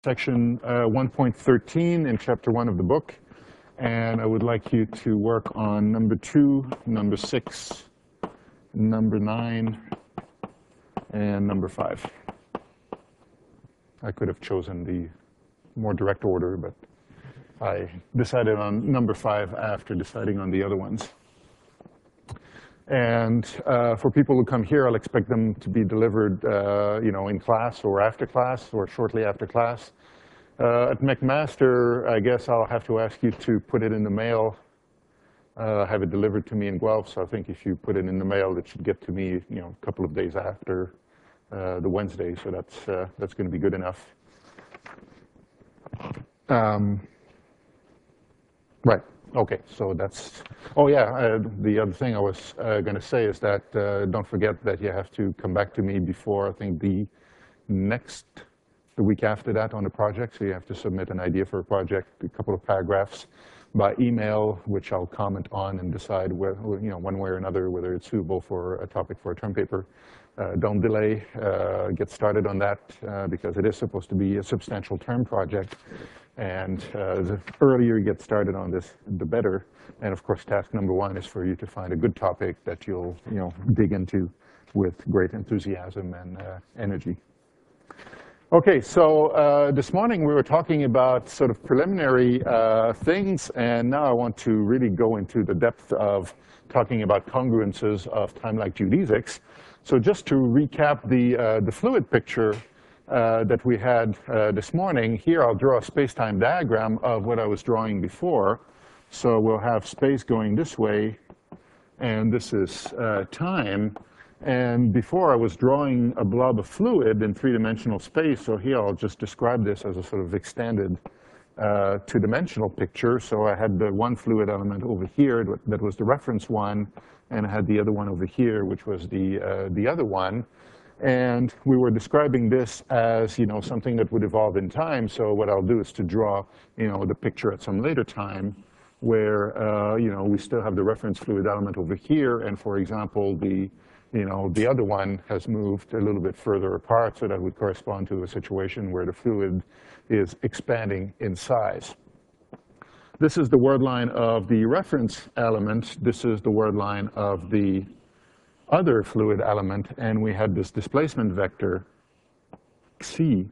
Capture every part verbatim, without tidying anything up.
section uh, one point thirteen in chapter one of the book. And I would like you to work on number two, number six, number nine, and number five. I could have chosen the more direct order, but I decided on number five after deciding on the other ones. And uh, for people who come here, I'll expect them to be delivered uh, you know, in class or after class or shortly after class. Uh, at McMaster, I guess I'll have to ask you to put it in the mail, uh, have it delivered to me in Guelph. So I think if you put it in the mail, it should get to me you know, a couple of days after uh, the Wednesday. So that's, uh, that's going to be good enough. Um, right. OK, so that's, oh yeah, uh, the other thing I was uh, going to say is that uh, don't forget that you have to come back to me before, I think, the next, the week after that on the project. So you have to submit an idea for a project, a couple of paragraphs by email, which I'll comment on and decide where, you know, one way or another, whether it's suitable for a topic for a term paper. Uh, don't delay, uh, get started on that uh, because it is supposed to be a substantial term project. And uh, the earlier you get started on this, the better. And of course, task number one is for you to find a good topic that you'll you know, dig into with great enthusiasm and uh, energy. OK, so uh, this morning we were talking about sort of preliminary uh, things. And now I want to really go into the depth of talking about congruences of time-like geodesics. So just to recap the, uh, the fluid picture Uh, that we had uh, this morning. Here I'll draw a space-time diagram of what I was drawing before. So we'll have space going this way, and this is uh, time. And before I was drawing a blob of fluid in three-dimensional space. So here I'll just describe this as a sort of extended uh, two-dimensional picture. So I had the one fluid element over here that was the reference one, and I had the other one over here, which was the, uh, the other one. And we were describing this as you know, something that would evolve in time. So what I'll do is to draw you know, the picture at some later time where uh, you know, we still have the reference fluid element over here. And for example, the, you know, the other one has moved a little bit further apart. So that would correspond to a situation where the fluid is expanding in size. This is the word line of the reference element. This is the word line of the other fluid element, and we had this displacement vector C,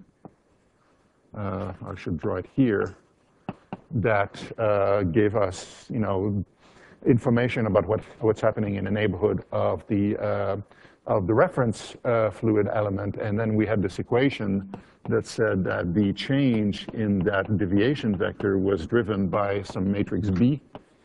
uh, I should draw it here, that uh, gave us, you know, information about what, what's happening in the neighborhood of the, uh, of the reference uh, fluid element. And then we had this equation that said that the change in that deviation vector was driven by some matrix B.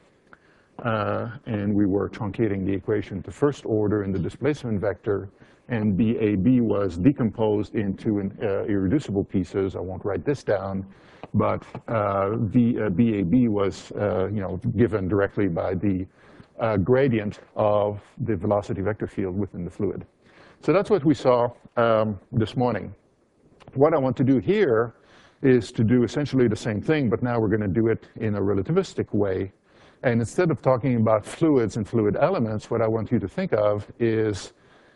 Uh, and we were truncating the equation to first order in the displacement vector, and B A B was decomposed into an, uh, irreducible pieces. I won't write this down, but uh, v, uh, B A B was uh, you know, given directly by the uh, gradient of the velocity vector field within the fluid. So that's what we saw um, this morning. What I want to do here is to do essentially the same thing, but now we're going to do it in a relativistic way. And instead of talking about fluids and fluid elements, what I want you to think of is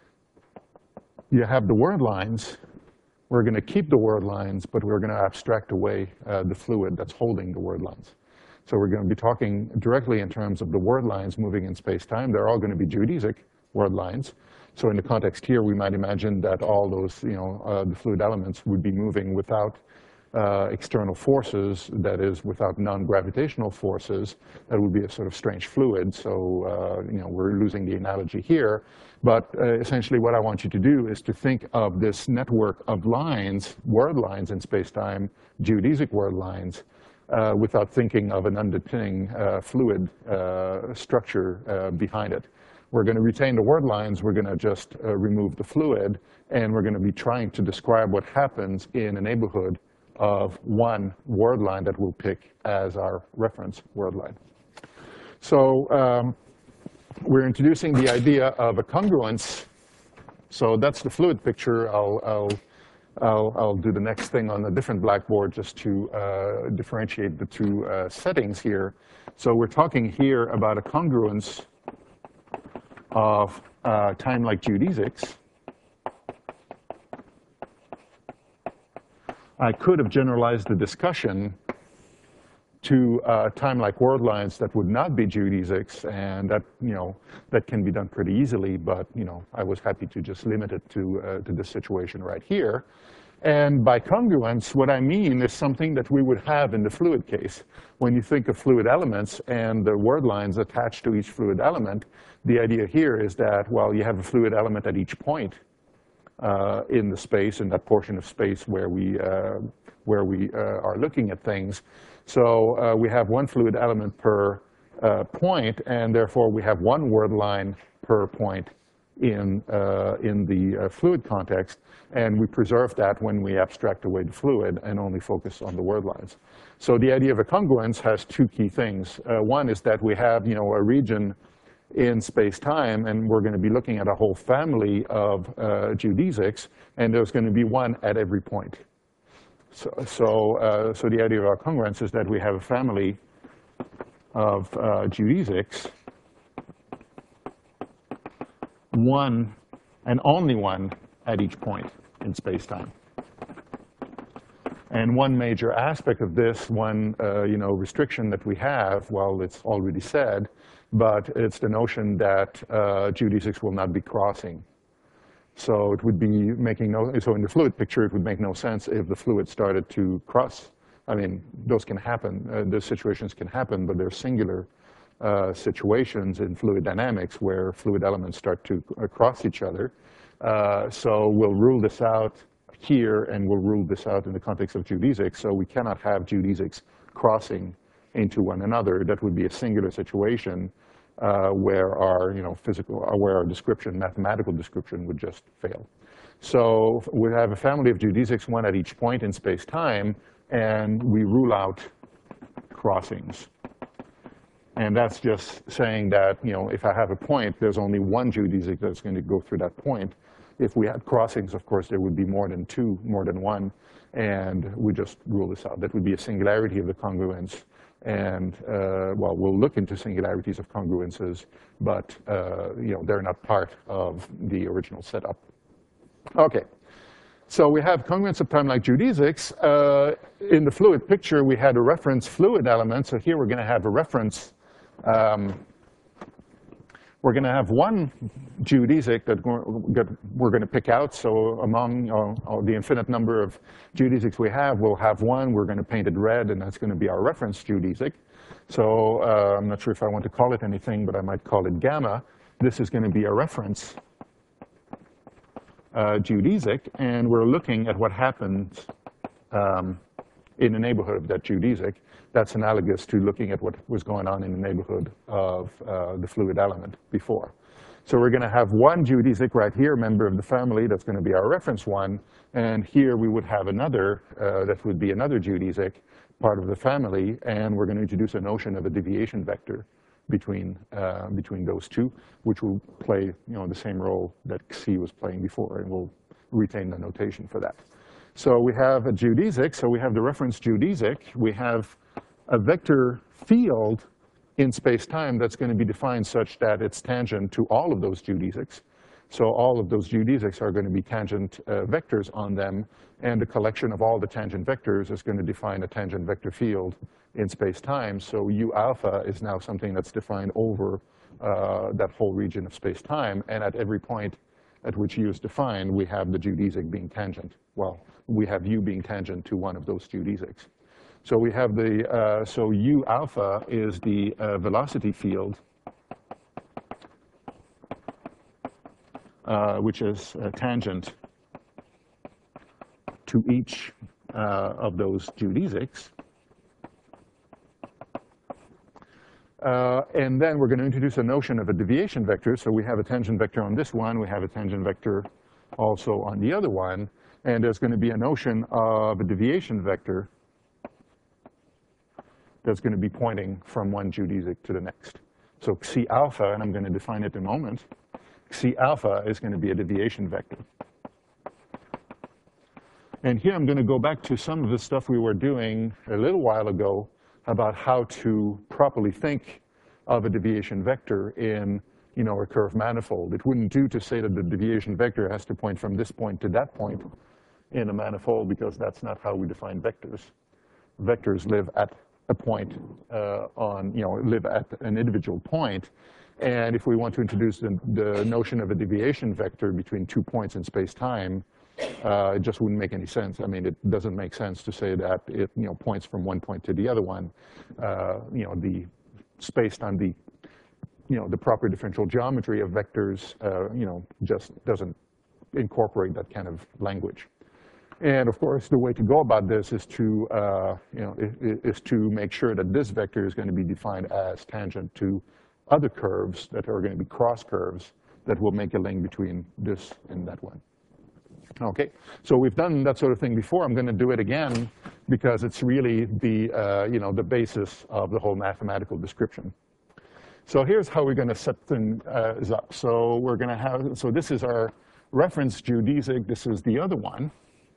you have the word lines. We're going to keep the word lines, but we're going to abstract away uh, the fluid that's holding the word lines. So we're going to be talking directly in terms of the word lines moving in space-time. They're all going to be geodesic word lines. So in the context here, we might imagine that all those, you know, uh, the fluid elements would be moving without Uh, external forces, that is, without non-gravitational forces. That would be a sort of strange fluid. So uh, you know, we're losing the analogy here. But uh, essentially what I want you to do is to think of this network of lines, word lines in space-time, geodesic word lines, uh, without thinking of an underpinning uh, fluid uh, structure uh, behind it. We're going to retain the word lines. We're going to just uh, remove the fluid. And we're going to be trying to describe what happens in a neighborhood of one word line that we'll pick as our reference word line. So um, we're introducing the idea of a congruence. So that's the fluid picture. I'll, I'll, I'll, I'll do the next thing on a different blackboard just to uh, differentiate the two uh, settings here. So we're talking here about a congruence of uh, time-like geodesics I could have generalized the discussion to uh, time-like world lines that would not be geodesics, and that, you know, that can be done pretty easily, but, you know, I was happy to just limit it to, uh, to this situation right here. And by congruence, what I mean is something that we would have in the fluid case. When you think of fluid elements and the word lines attached to each fluid element, the idea here is that, well, you have a fluid element at each point uh, in the space, in that portion of space where we, uh, where we uh, are looking at things. So uh, we have one fluid element per uh, point, and therefore we have one word line per point in, uh, in the uh, fluid context, and we preserve that when we abstract away the fluid and only focus on the word lines. So the idea of a congruence has two key things. Uh, one is that we have, you know, a region in space-time, and we're going to be looking at a whole family of uh, geodesics, and there's going to be one at every point. So, so, uh, so the idea of our congruence is that we have a family of uh, geodesics, one and only one at each point in space-time. And one major aspect of this, one uh, you know, restriction that we have, well, it's already said, but it's the notion that uh, geodesics will not be crossing. So it would be making no, so in the fluid picture, it would make no sense if the fluid started to cross. I mean, those can happen, uh, those situations can happen, but they're singular uh, situations in fluid dynamics where fluid elements start to uh, cross each other. Uh, so we'll rule this out here, and we'll rule this out in the context of geodesics. So we cannot have geodesics crossing into one another. That would be a singular situation uh, where our, you know, physical, uh, where our description, mathematical description, would just fail. So we have a family of geodesics, one at each point in space-time, and we rule out crossings. And that's just saying that, you know, if I have a point, there's only one geodesic that's going to go through that point. If we had crossings, of course, there would be more than two, more than one, and we just rule this out. That would be a singularity of the congruence. And, uh, well, we'll look into singularities of congruences, but, uh, you know, they're not part of the original setup. Okay. So we have congruence of time-like geodesics. Uh, in the fluid picture, we had a reference fluid element. So here we're going to have a reference. Um, we're going to have one geodesic that we're going to pick out. So among uh, the infinite number of geodesics we have, we'll have one. We're going to paint it red, and that's going to be our reference geodesic. So uh, I'm not sure if I want to call it anything, but I might call it gamma. This is going to be a reference Uh, geodesic, and we're looking at what happens um, in the neighborhood of that geodesic. That's analogous to looking at what was going on in the neighborhood of uh, the fluid element before. So we're going to have one geodesic right here, member of the family, that's going to be our reference one, and here we would have another, uh, that would be another geodesic, part of the family, and we're going to introduce a notion of a deviation vector between uh, between those two, which will play, you know, the same role that Xi was playing before, and we'll retain the notation for that. So we have a geodesic. So we have the reference geodesic. We have a vector field in space-time that's going to be defined such that it's tangent to all of those geodesics. So all of those geodesics are going to be tangent uh, vectors on them, and the collection of all the tangent vectors is going to define a tangent vector field in space-time. So U alpha is now something that's defined over uh, that whole region of space-time, and at every point at which U is defined, we have the geodesic being tangent. Well, we have U being tangent to one of those geodesics. So we have the, uh, so U alpha is the uh, velocity field, uh, which is uh, tangent to each uh, of those geodesics. Uh, and then we're going to introduce a notion of a deviation vector. So we have a tangent vector on this one. We have a tangent vector also on the other one. And there's going to be a notion of a deviation vector that's going to be pointing from one geodesic to the next. So Xi alpha, and I'm going to define it in a moment, Xi alpha is going to be a deviation vector. And here I'm going to go back to some of the stuff we were doing a little while ago about how to properly think of a deviation vector in, you know, a curved manifold. It wouldn't do to say that the deviation vector has to point from this point to that point. in a manifold because that's not how we define vectors. Vectors live at a point uh, on, you know, live at an individual point. And if we want to introduce the, the notion of a deviation vector between two points in space-time, uh, it just wouldn't make any sense. I mean, it doesn't make sense to say that it, you know, points from one point to the other one. Uh, you know, the space-time, the, you know, the proper differential geometry of vectors, uh, you know, just doesn't incorporate that kind of language. And of course, the way to go about this is to, uh, you know, is, is to make sure that this vector is going to be defined as tangent to other curves that are going to be cross curves that will make a link between this and that one. Okay, so we've done that sort of thing before. I'm going to do it again because it's really the, uh, you know, the basis of the whole mathematical description. So here's how we're going to set things uh, up. So we're going to have, so this is our reference geodesic. This is the other one.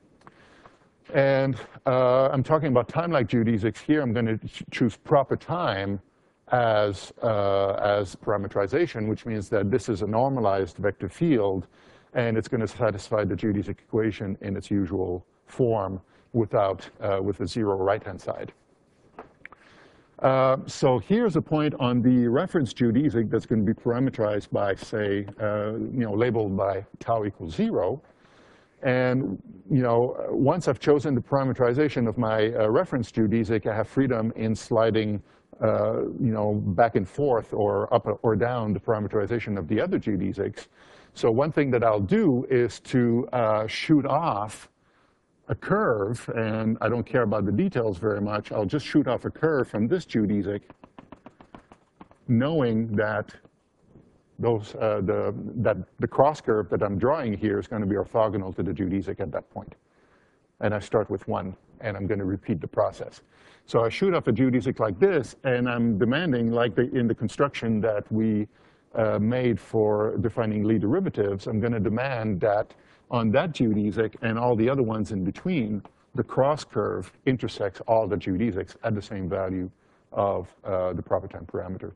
And uh, I'm talking about time-like geodesics here. I'm going to ch choose proper time as, uh, as parameterization, which means that this is a normalized vector field, and it's going to satisfy the geodesic equation in its usual form without, uh, with a zero right-hand side. Uh, so here's a point on the reference geodesic that's going to be parameterized by, say, uh, you know, labeled by tau equals zero. And you know, once I've chosen the parameterization of my uh, reference geodesic, I have freedom in sliding, uh, you know, back and forth or up or down the parameterization of the other geodesics. So one thing that I'll do is to uh, shoot off a curve, and I don't care about the details very much. I'll just shoot off a curve from this geodesic, knowing that those, uh, the, that the cross curve that I'm drawing here is going to be orthogonal to the geodesic at that point. And I start with one, and I'm going to repeat the process. So I shoot off a geodesic like this, and I'm demanding, like the, in the construction that we uh, made for defining Lie derivatives, I'm going to demand that on that geodesic and all the other ones in between, the cross curve intersects all the geodesics at the same value of uh, the proper time parameter.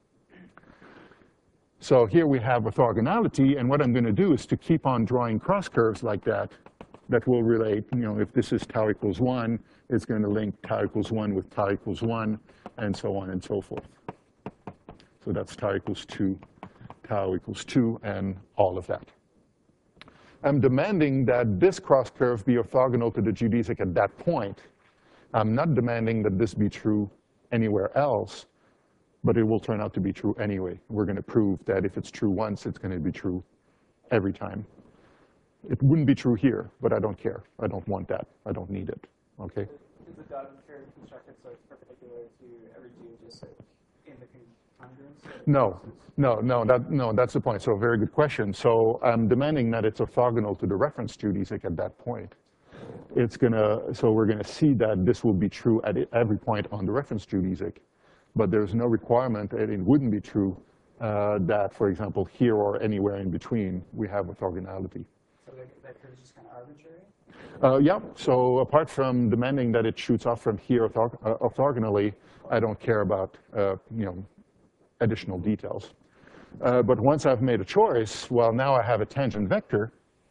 So here we have orthogonality, and what I'm going to do is to keep on drawing cross curves like that, that will relate, you know, if this is tau equals one, it's going to link tau equals one with tau equals one, and so on and so forth. So that's tau equals two, tau equals two, and all of that. I'm demanding that this cross curve be orthogonal to the geodesic at that point. I'm not demanding that this be true anywhere else, but it will turn out to be true anyway. We're going to prove that if it's true once, it's going to be true every time. It wouldn't be true here, but I don't care. I don't want that. I don't need it. Okay? Is the dot theory constructed so it's perpendicular to every geodesic in the congruence? No, no, no, that, no, that's the point. So a very good question. So I'm demanding that it's orthogonal to the reference geodesic at that point. It's gonna, so we're gonna see that this will be true at every point on the reference geodesic, but there's no requirement that it wouldn't be true uh, that, for example, here or anywhere in between, we have orthogonality. So that, that curve is just kind of arbitrary? Uh, yeah, so apart from demanding that it shoots off from here orthog uh, orthogonally, I don't care about, uh, you know, additional details. Uh, but once I've made a choice, well, now I have a tangent vector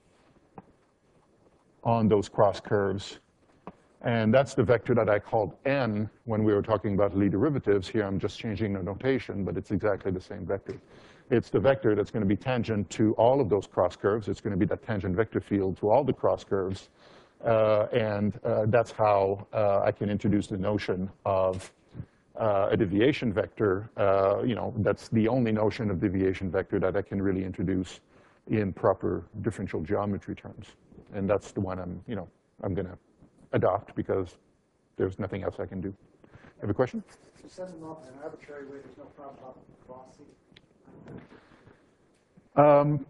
on those cross curves. And that's the vector that I called n when we were talking about Lie derivatives. Here I'm just changing the notation, but it's exactly the same vector. It's the vector that's going to be tangent to all of those cross curves. It's going to be that tangent vector field to all the cross curves. Uh, and uh, that's how uh, I can introduce the notion of uh, a deviation vector. Uh, you know, that's the only notion of deviation vector that I can really introduce in proper differential geometry terms. And that's the one I'm, you know, I'm going to adopt because there's nothing else I can do. Have a question? To set them up in an arbitrary way, there's no problem about velocity. Um,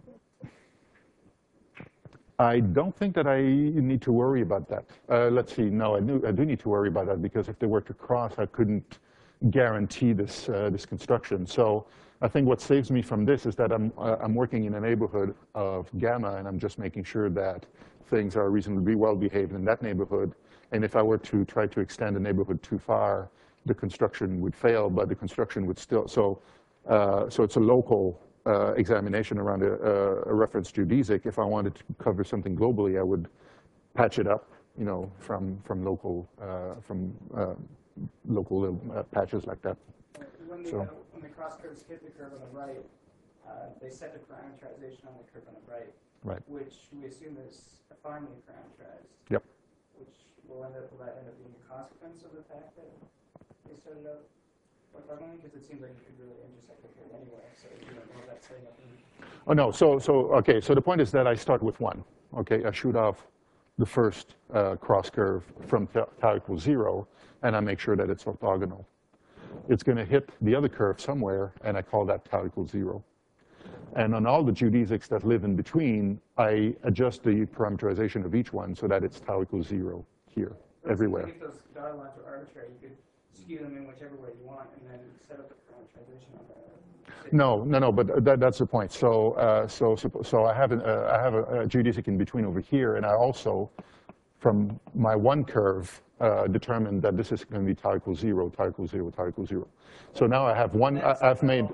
I don't think that I need to worry about that. Uh, let's see. No, I do, I do need to worry about that because if they were to cross, I couldn't guarantee this, uh, this construction. So I think what saves me from this is that I'm, uh, I'm working in a neighborhood of gamma, and I'm just making sure that things are reasonably well behaved in that neighborhood. And if I were to try to extend the neighborhood too far, the construction would fail, but the construction would still, so, uh, so it's a local uh, examination around a, a reference geodesic. If I wanted to cover something globally, I would patch it up, you know, from from local uh, from uh, local little uh, patches like that. When the, So. uh, when the cross curves hit the curve on the right, uh, they set the parameterization on the curve on the right, Right. which we assume is finely parameterized. Yep. Which will end up, will that end up being a consequence of the fact that they started out orthogonally? Because it seems like you could really intersect the curve anyway, so you don't know that's setting up. In Oh no. So so okay. So the point is that I start with one. Okay. I shoot off the first uh, cross curve from tau equals zero, and I make sure that it's orthogonal. It's going to hit the other curve somewhere, and I call that tau equals zero. And on all the geodesics that live in between, I adjust the parameterization of each one so that it's tau equals zero here, So everywhere. If those dotted lines are arbitrary, you could skew them in whichever way you want, and then set up the parameterization on the. No, no, no. But that, that's the point. So, uh, so, so, so I have an, uh, I have a, a geodesic in between over here, and I also, from my one curve, uh, determined that this is going to be tau equals zero, tau equals zero, tau equals zero. So now I have one. I, I've made.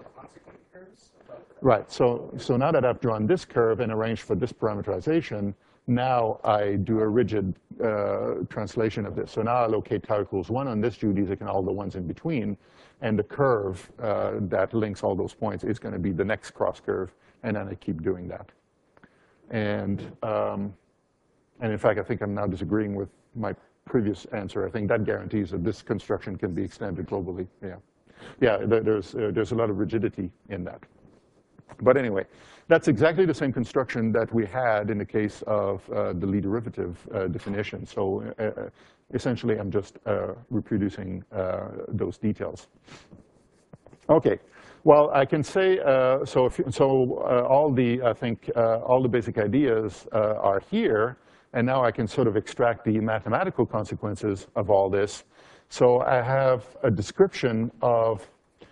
Right, so, so now that I've drawn this curve and arranged for this parameterization, now I do a rigid uh, translation of this. So now I locate tau equals one on this geodesic and all the ones in between, and the curve uh, that links all those points is going to be the next cross curve, and then I keep doing that. And, um, and in fact, I think I'm now disagreeing with my previous answer. I think that guarantees that this construction can be extended globally. Yeah, yeah. There, there's uh, there's a lot of rigidity in that. But anyway, that's exactly the same construction that we had in the case of uh, the Lie derivative uh, definition. So uh, essentially, I'm just uh, reproducing uh, those details. Okay. Well, I can say uh, so. If, so uh, all the I think uh, all the basic ideas uh, are here, and now I can sort of extract the mathematical consequences of all this. So I have a description of.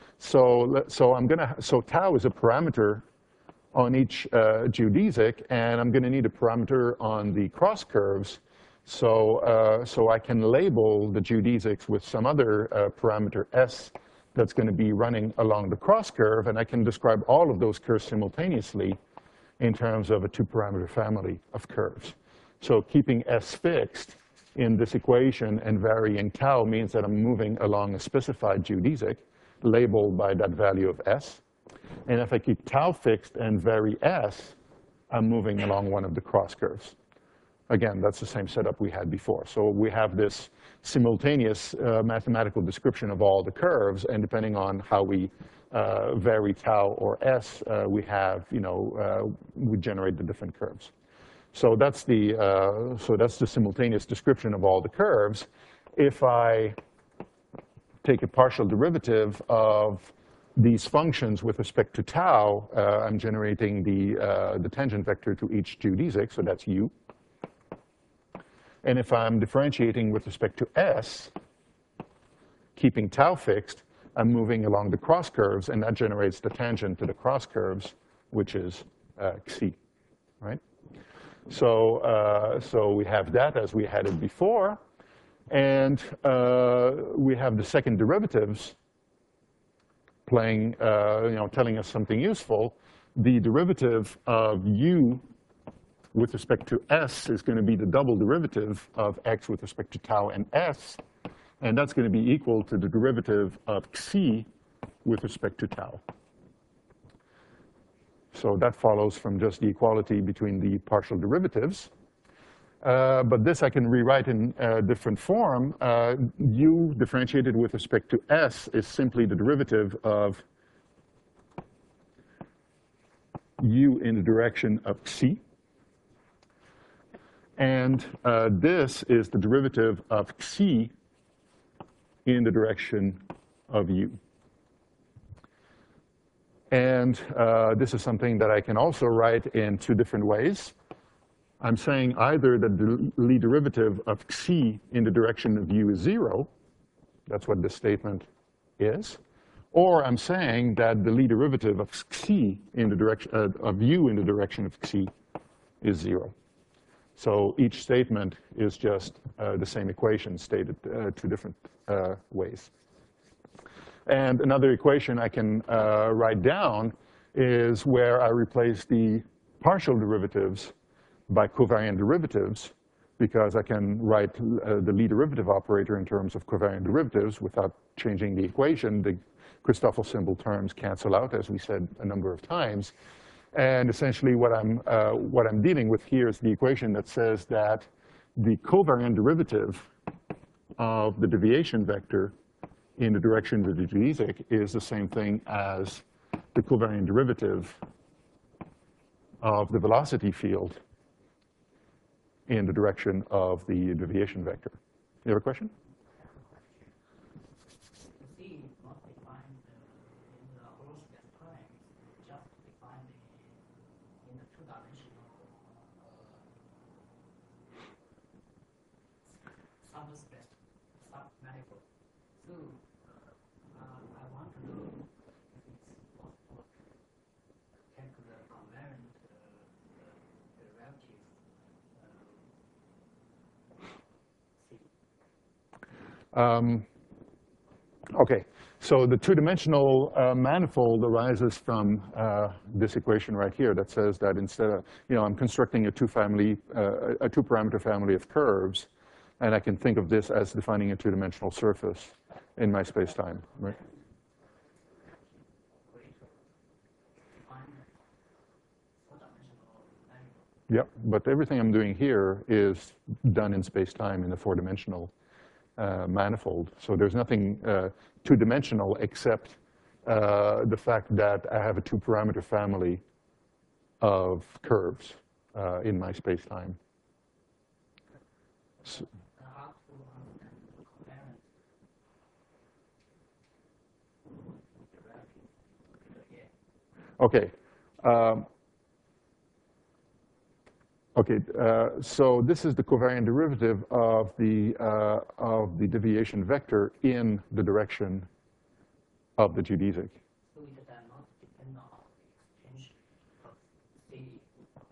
So, so I'm gonna, so tau is a parameter on each uh, geodesic, and I'm gonna need a parameter on the cross curves. So, uh, so I can label the geodesics with some other uh, parameter S that's gonna be running along the cross curve, and I can describe all of those curves simultaneously in terms of a two-parameter family of curves. So keeping S fixed in this equation and varying tau means that I'm moving along a specified geodesic labeled by that value of S. And if I keep tau fixed and vary S, I'm moving along one of the cross curves. Again, that's the same setup we had before. So we have this simultaneous uh, mathematical description of all the curves, and depending on how we uh, vary tau or S, uh, we have, you know, uh, we generate the different curves. So that's the, uh, so that's the simultaneous description of all the curves. If I take a partial derivative of these functions with respect to tau, uh, I'm generating the, uh, the tangent vector to each geodesic, so that's u. And if I'm differentiating with respect to S, keeping tau fixed, I'm moving along the cross curves, and that generates the tangent to the cross curves, which is uh, xi, right? So, uh, so we have that as we had it before. And uh, we have the second derivatives playing, uh, you know, telling us something useful. The derivative of u with respect to S is going to be the double derivative of x with respect to tau and S. And that's going to be equal to the derivative of xi with respect to tau. So that follows from just the equality between the partial derivatives. Uh, but this I can rewrite in a different form. Uh, u differentiated with respect to S is simply the derivative of u in the direction of xi. And uh, this is the derivative of xi in the direction of u. And uh, this is something that I can also write in two different ways. I'm saying either that the Lie derivative of xi in the direction of u is zero, that's what this statement is, or I'm saying that the Lie derivative of xi in the direction uh, of u in the direction of xi is zero. So each statement is just uh, the same equation stated uh, two different uh, ways. And another equation I can uh, write down is where I replace the partial derivatives by covariant derivatives because I can write uh, the Lie derivative operator in terms of covariant derivatives without changing the equation. The Christoffel symbol terms cancel out, as we said a number of times. And essentially what I'm, uh, what I'm dealing with here is the equation that says that the covariant derivative of the deviation vector in the direction of the geodesic is the same thing as the covariant derivative of the velocity field in the direction of the deviation vector. You have a question? C not defined in the whole space time, just defined in, in the two-dimensional uh, subspace, submanifold. So uh, I want to know if it's possible to take the covariant uh, derivative uh, C. Um, okay, so the two-dimensional uh, manifold arises from uh, this equation right here that says that instead of, you know, I'm constructing a two-family, uh, a two-parameter family of curves, and I can think of this as defining a two-dimensional surface in my space-time, right? Yep, but everything I'm doing here is done in space-time in a four-dimensional uh, manifold. So there's nothing uh, two-dimensional except uh, the fact that I have a two-parameter family of curves uh, in my space-time. So, okay. Um, Okay, uh, so this is the covariant derivative of the, uh, of the deviation vector in the direction of the geodesic. So it does not depend on the extension of C.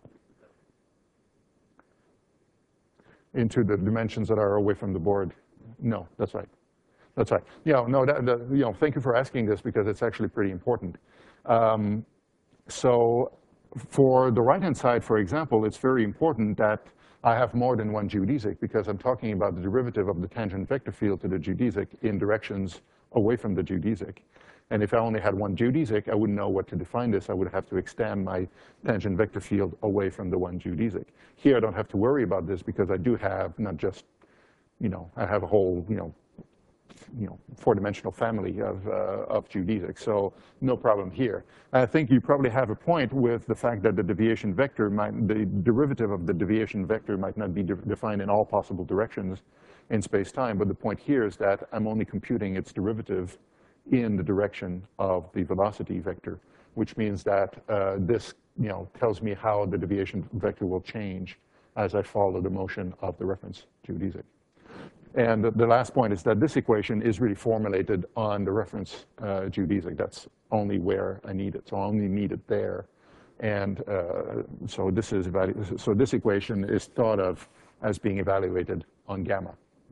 Into the dimensions that are away from the board. No, that's right. That's right. Yeah, no, that, that, you know, thank you for asking this because it's actually pretty important. Um, so for the right-hand side, for example, it's very important that I have more than one geodesic because I'm talking about the derivative of the tangent vector field to the geodesic in directions away from the geodesic. And if I only had one geodesic, I wouldn't know what to define this. I would have to extend my tangent vector field away from the one geodesic. Here, I don't have to worry about this because I do have not just, you know, I have a whole, you know, you know, four-dimensional family of, uh, of geodesics, so no problem here. I think you probably have a point with the fact that the deviation vector might, the derivative of the deviation vector might not be de defined in all possible directions in space-time, but the point here is that I'm only computing its derivative in the direction of the velocity vector, which means that uh, this, you know, tells me how the deviation vector will change as I follow the motion of the reference geodesic. And the last point is that this equation is really formulated on the reference uh, geodesic. That's only where I need it. So I only need it there. And uh, so this is so this equation is thought of as being evaluated on gamma.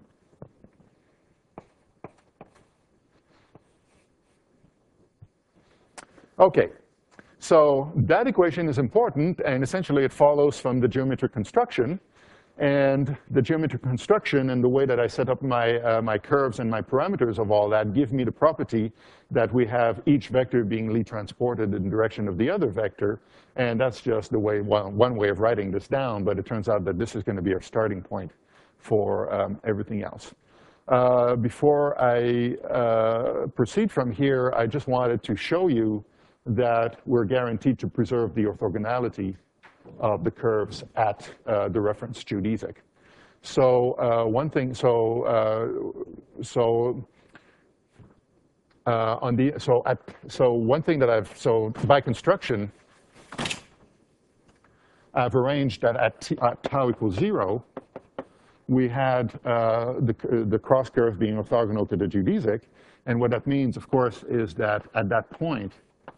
Okay. So that equation is important, and essentially it follows from the geometric construction. And the geometric construction and the way that I set up my, uh, my curves and my parameters of all that give me the property that we have each vector being Lie transported in the direction of the other vector. And that's just the way, well, one way of writing this down, but it turns out that this is going to be our starting point for um, everything else. Uh, before I uh, proceed from here, I just wanted to show you that we're guaranteed to preserve the orthogonality of the curves at uh, the reference geodesic. So uh, one thing, so uh, so uh, on the so at so one thing that I've so by construction, I've arranged that at, t, at tau equals zero, we had uh, the the cross curve being orthogonal to the geodesic, and what that means, of course, is that at that point,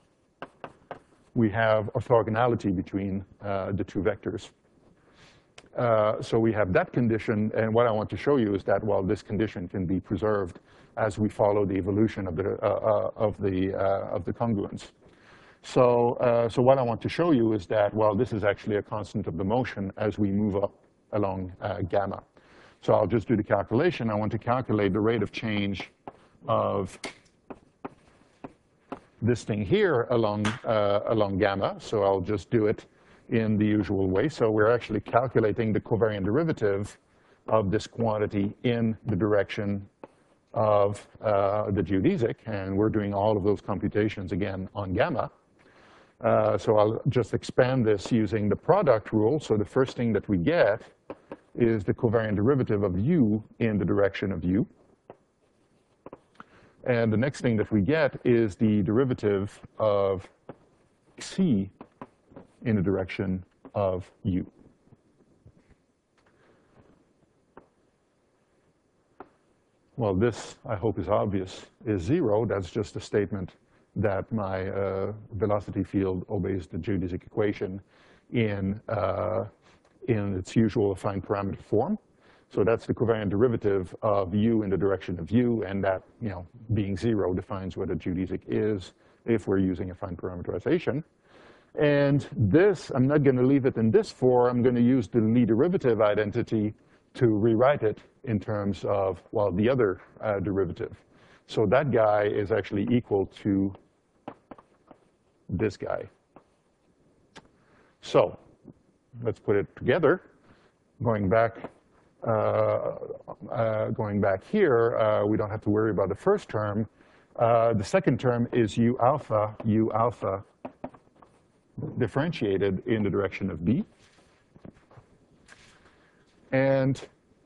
we have orthogonality between uh, the two vectors. Uh, so we have that condition, and what I want to show you is that, well, this condition can be preserved as we follow the evolution of the, uh, uh, of the, uh, of the congruence. So, uh, so what I want to show you is that, well, this is actually a constant of the motion as we move up along uh, gamma. So I'll just do the calculation. I want to calculate the rate of change of this thing here along, uh, along gamma. So I'll just do it in the usual way. So we're actually calculating the covariant derivative of this quantity in the direction of uh, the geodesic. And we're doing all of those computations again on gamma. Uh, so I'll just expand this using the product rule. So the first thing that we get is the covariant derivative of u in the direction of u. And the next thing that we get is the derivative of c in the direction of u. Well, this, I hope, is obvious, is zero. That's just a statement that my uh, velocity field obeys the geodesic equation in, uh, in its usual affine parameter form. So that's the covariant derivative of u in the direction of u, and that, you know, being zero defines what a geodesic is if we're using affine parameterization. And this, I'm not going to leave it in this form. I'm going to use the Lie derivative identity to rewrite it in terms of, well, the other uh, derivative. So that guy is actually equal to this guy. So let's put it together. Going back, uh, uh, going back here, uh, we don't have to worry about the first term. Uh, the second term is u alpha, u alpha differentiated in the direction of b. And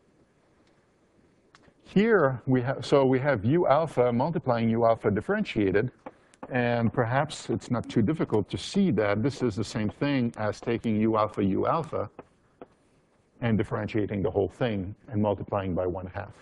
here we have, so we have u alpha multiplying u alpha differentiated, and perhaps it's not too difficult to see that this is the same thing as taking u alpha u alpha and differentiating the whole thing and multiplying by one half.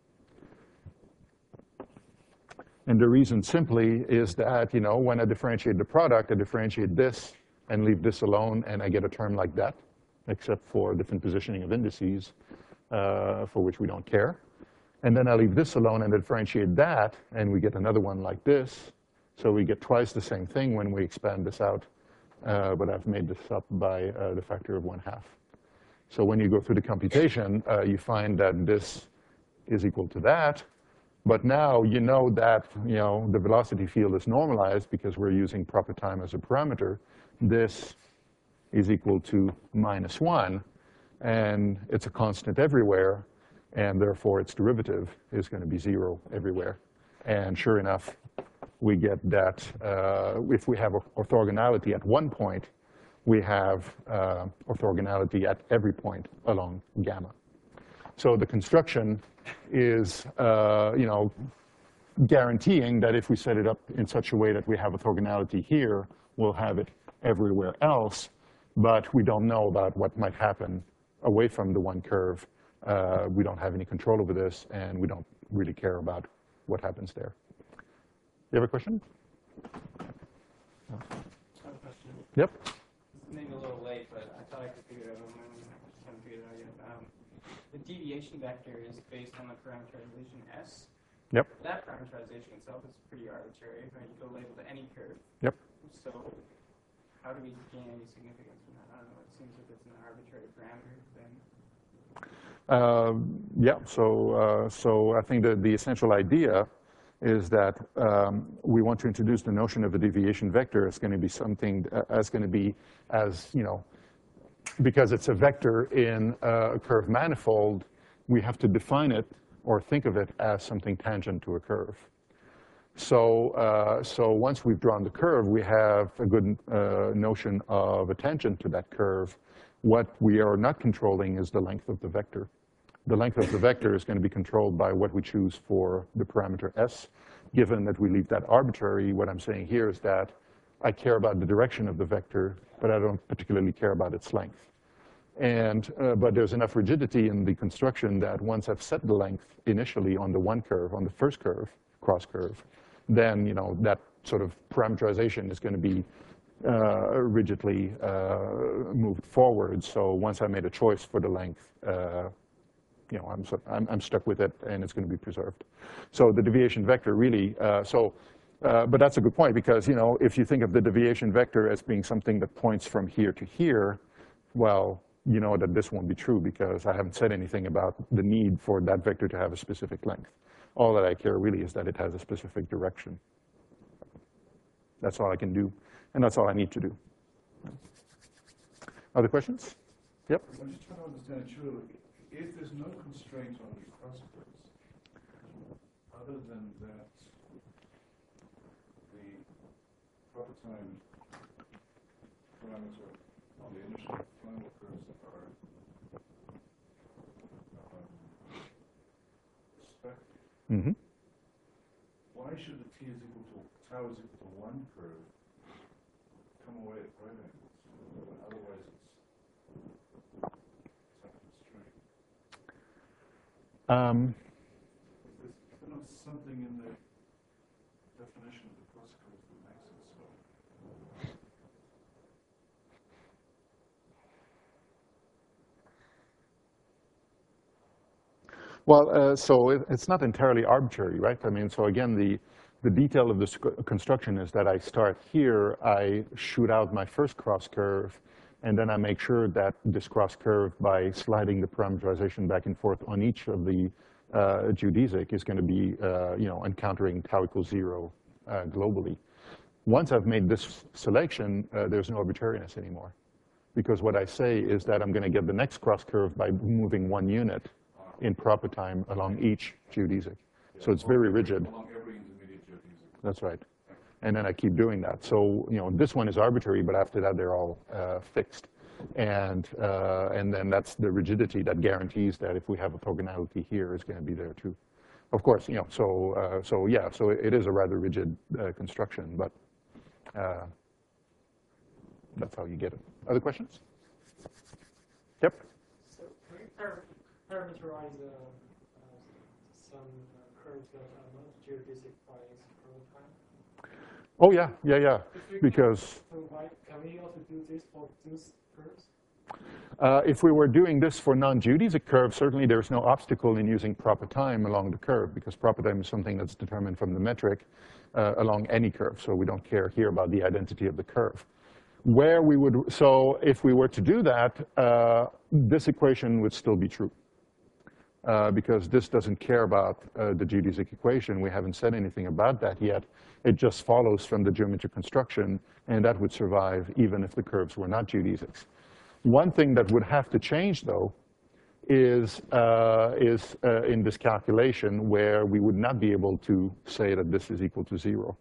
And the reason simply is that, you know, when I differentiate the product, I differentiate this and leave this alone, and I get a term like that, except for different positioning of indices, uh, for which we don't care. And then I leave this alone and differentiate that, and we get another one like this. So we get twice the same thing when we expand this out, uh, but I've made this up by uh, the factor of one half. So when you go through the computation, uh, you find that this is equal to that. But now you know that, you know, the velocity field is normalized because we're using proper time as a parameter. This is equal to minus one, and it's a constant everywhere, and therefore its derivative is going to be zero everywhere. And sure enough, we get that uh, if we have orthogonality at one point, we have uh, orthogonality at every point along gamma. So the construction is, uh, you know, guaranteeing that if we set it up in such a way that we have orthogonality here, we'll have it everywhere else, but we don't know about what might happen away from the one curve. Uh, we don't have any control over this, and we don't really care about what happens there. You have a question? I have a question. Yep. Maybe a little late, but I thought I could figure it out. I haven't figured it out yet. Um, the deviation vector is based on the parameterization S. Yep. That parameterization itself is pretty arbitrary, right? You go label to any curve. Yep. So how do we gain any significance from that? I don't know. It seems like it's an arbitrary parameter then. Uh, yeah, so, uh, so I think that the essential idea is that um, we want to introduce the notion of a deviation vector as going to be something, uh, as going to be as, you know, because it's a vector in a curve manifold, we have to define it or think of it as something tangent to a curve. So, uh, so once we've drawn the curve, we have a good uh, notion of a tangent to that curve. What we are not controlling is the length of the vector. The length of the vector is going to be controlled by what we choose for the parameter s. Given that we leave that arbitrary, what I'm saying here is that I care about the direction of the vector, but I don't particularly care about its length. And, uh, but there's enough rigidity in the construction that once I've set the length initially on the one curve, on the first curve, cross curve, then, you know, that sort of parameterization is going to be uh, rigidly uh, moved forward. So once I made a choice for the length, uh, you know, I'm, I'm, I'm stuck with it, and it's going to be preserved. So the deviation vector really, uh, so, uh, but that's a good point, because, you know, if you think of the deviation vector as being something that points from here to here, well, you know that this won't be true because I haven't said anything about the need for that vector to have a specific length. All that I care really is that it has a specific direction. That's all I can do, and that's all I need to do. Other questions? Yep. I'm just trying to understand it surely. If there's no constraint on the cross curves, other than that, the proper time parameter on the initial final curves are um, spec. Mm-hmm. Why should the t is equal to tau is equal to one curve come away at right angles? Otherwise, it's it's a constraint. Um, Is there not something in the definition of the cross curves that makes it so? Well, uh, so it, it's not entirely arbitrary, right? I mean, so again, the, the detail of this construction is that I start here, I shoot out my first cross curve, and then I make sure that this cross curve, by sliding the parameterization back and forth on each of the uh, geodesic, is going to be, uh, you know, encountering tau equals zero uh, globally. Once I've made this selection, uh, there's no arbitrariness anymore, because what I say is that I'm going to get the next cross curve by moving one unit in proper time along each geodesic. So it's very rigid. Along every intermediate geodesic. That's right. And then I keep doing that. So, you know, this one is arbitrary, but after that, they're all uh, fixed. And, uh, and then that's the rigidity that guarantees that if we have orthogonality here, it's going to be there too. Of course, you know, so, uh, so yeah, so it is a rather rigid uh, construction, but uh, that's how you get it. Other questions? Yep. So can we par parameterize uh, uh, some uh, curves that are not geodesic by scroll time? Oh, yeah, yeah, yeah, If we because can provide, can we also do this for these curves? Uh, if we were doing this for non-geodesic curves, certainly there's no obstacle in using proper time along the curve, because proper time is something that's determined from the metric uh, along any curve. So we don't care here about the identity of the curve. Where we would, so if we were to do that, uh, this equation would still be true. Uh, because this doesn't care about uh, the geodesic equation. We haven't said anything about that yet. It just follows from the geometric construction, and that would survive even if the curves were not geodesics. One thing that would have to change, though, is, uh, is uh, in this calculation where we would not be able to say that this is equal to zero.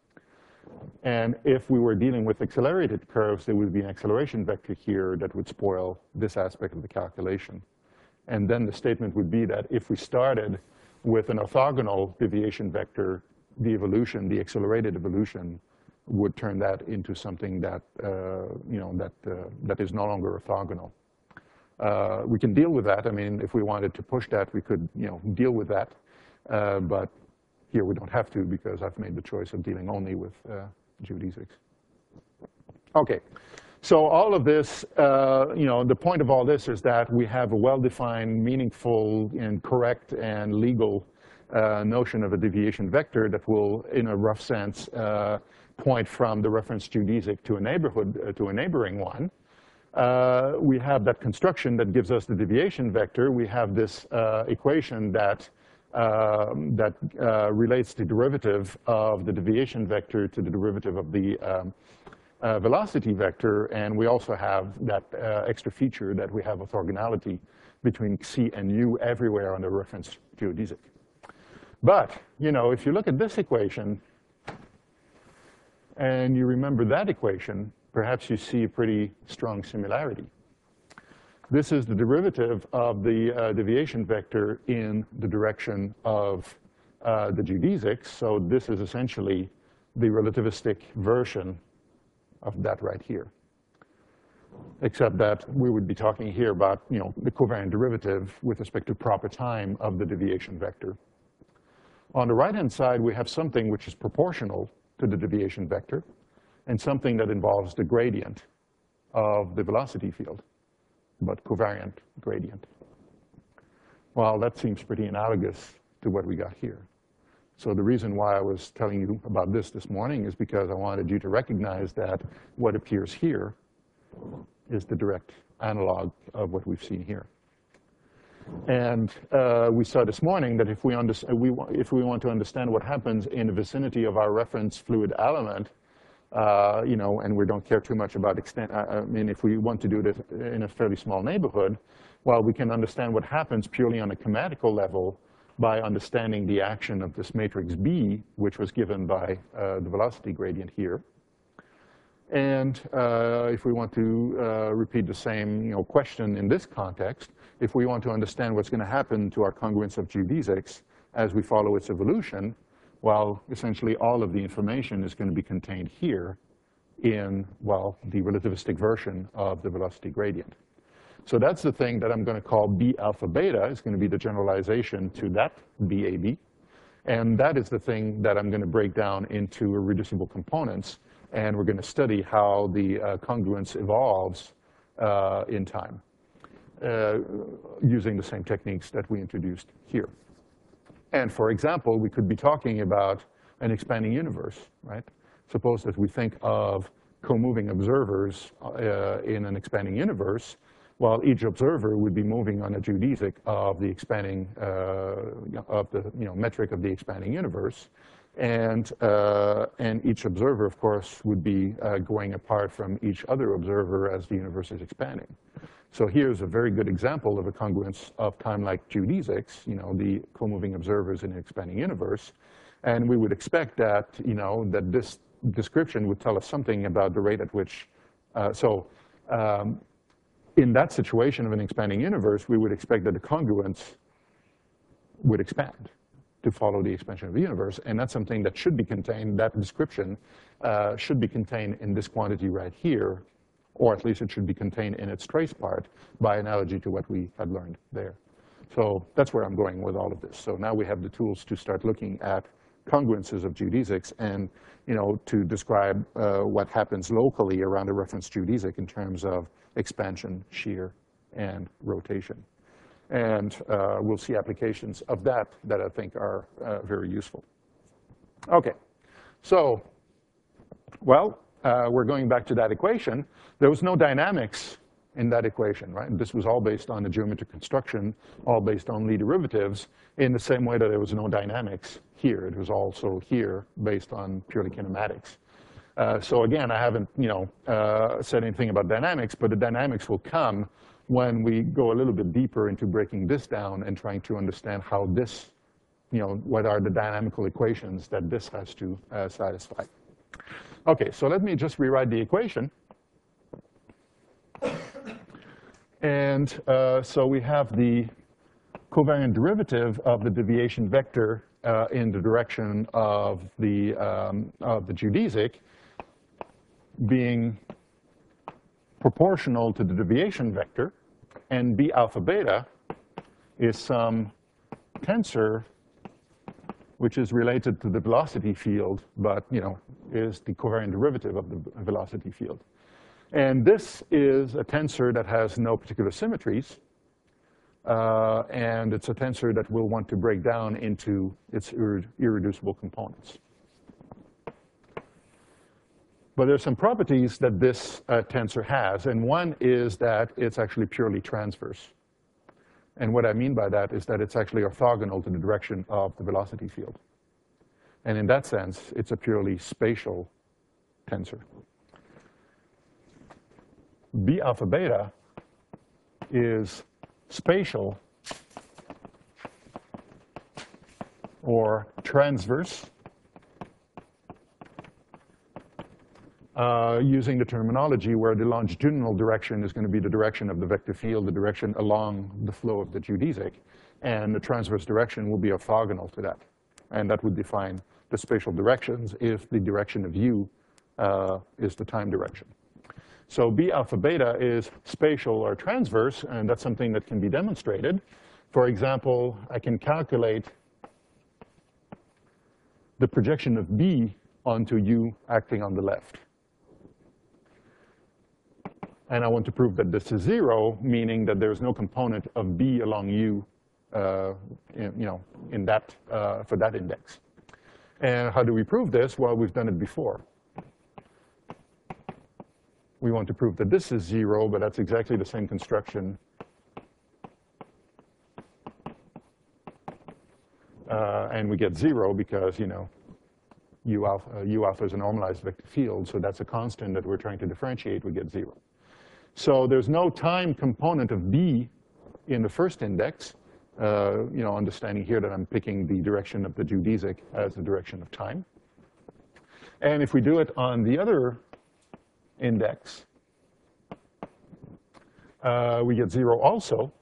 And if we were dealing with accelerated curves, there would be an acceleration vector here that would spoil this aspect of the calculation. And then the statement would be that if we started with an orthogonal deviation vector, the evolution, the accelerated evolution, would turn that into something that, uh, you know, that, uh, that is no longer orthogonal. Uh, we can deal with that. I mean, if we wanted to push that, we could, you know, deal with that. Uh, but here we don't have to, because I've made the choice of dealing only with uh, geodesics. Okay. So all of this, uh, you know, the point of all this is that we have a well-defined, meaningful, and correct and legal uh, notion of a deviation vector that will, in a rough sense, uh, point from the reference geodesic to a neighborhood, uh, to a neighboring one. Uh, we have that construction that gives us the deviation vector. We have this uh, equation that uh, that uh, relates the derivative of the deviation vector to the derivative of the um, Uh, velocity vector, and we also have that uh, extra feature that we have orthogonality between C and U everywhere on the reference geodesic. But, you know, if you look at this equation, and you remember that equation, perhaps you see a pretty strong similarity. This is the derivative of the uh, deviation vector in the direction of uh, the geodesics. So this is essentially the relativistic version of that right here, except that we would be talking here about, you know, the covariant derivative with respect to proper time of the deviation vector. On the right-hand side, we have something which is proportional to the deviation vector, and something that involves the gradient of the velocity field, but covariant gradient. Well, that seems pretty analogous to what we got here. So the reason why I was telling you about this this morning is because I wanted you to recognize that what appears here is the direct analog of what we've seen here. And uh, we saw this morning that if we, we, if we want to understand what happens in the vicinity of our reference fluid element, uh, you know, and we don't care too much about extent, I mean, if we want to do this in a fairly small neighborhood, well, we can understand what happens purely on a chematical level by understanding the action of this matrix B, which was given by uh, the velocity gradient here. And uh, if we want to uh, repeat the same, you know, question in this context, if we want to understand what's going to happen to our congruence of geodesics as we follow its evolution, well, essentially all of the information is going to be contained here in, well, the relativistic version of the velocity gradient. So that's the thing that I'm going to call B alpha beta. Is going to be the generalization to that B A B. And that is the thing that I'm going to break down into reducible components. And we're going to study how the uh, congruence evolves uh, in time uh, using the same techniques that we introduced here. And for example, we could be talking about an expanding universe, right? Suppose that we think of co-moving observers uh, in an expanding universe. Well, each observer would be moving on a geodesic of the expanding, uh, of the you know, metric of the expanding universe. And, uh, and each observer, of course, would be uh, going apart from each other observer as the universe is expanding. So here's a very good example of a congruence of time-like geodesics, you know, the co-moving observers in an expanding universe. And we would expect that, you know, that this description would tell us something about the rate at which, uh, so um, in that situation of an expanding universe, we would expect that the congruence would expand to follow the expansion of the universe. And that's something that should be contained, that description uh, should be contained in this quantity right here, or at least it should be contained in its trace part by analogy to what we had learned there. So that's where I'm going with all of this. So now we have the tools to start looking at congruences of geodesics and, you know, to describe uh, what happens locally around a reference geodesic in terms of expansion, shear, and rotation. And uh, we'll see applications of that that I think are uh, very useful. Okay, so, well, uh, we're going back to that equation. There was no dynamics in that equation, right? And this was all based on the geometric construction, all based on Lie derivatives, in the same way that there was no dynamics here. It was also here based on purely kinematics. Uh, so again, I haven't, you know, uh, said anything about dynamics, but the dynamics will come when we go a little bit deeper into breaking this down and trying to understand how this, you know, what are the dynamical equations that this has to uh, satisfy. Okay, so let me just rewrite the equation. And uh, so we have the covariant derivative of the deviation vector uh, in the direction of the, um, of the geodesic being proportional to the deviation vector, and B alpha beta is some tensor which is related to the velocity field, but, you know, is the covariant derivative of the velocity field. And this is a tensor that has no particular symmetries, uh, and it's a tensor that we'll want to break down into its irre irreducible components. But there's some properties that this uh, tensor has, and one is that it's actually purely transverse. And what I mean by that is that it's actually orthogonal to the direction of the velocity field. And in that sense, it's a purely spatial tensor. B alpha beta is spatial or transverse, Uh, using the terminology where the longitudinal direction is going to be the direction of the vector field, the direction along the flow of the geodesic, and the transverse direction will be orthogonal to that. And that would define the spatial directions if the direction of u uh, is the time direction. So B alpha beta is spatial or transverse, and that's something that can be demonstrated. For example, I can calculate the projection of B onto u acting on the left. And I want to prove that this is zero, meaning that there's no component of B along u, uh, in, you know, in that, uh, for that index. And how do we prove this? Well, we've done it before. We want to prove that this is zero, but that's exactly the same construction. Uh, and we get zero because, you know, U alpha, uh, U alpha is a normalized vector field, so that's a constant that we're trying to differentiate, we get zero. So there's no time component of B in the first index, uh, you know, understanding here that I'm picking the direction of the geodesic as the direction of time. And if we do it on the other index, uh, we get zero also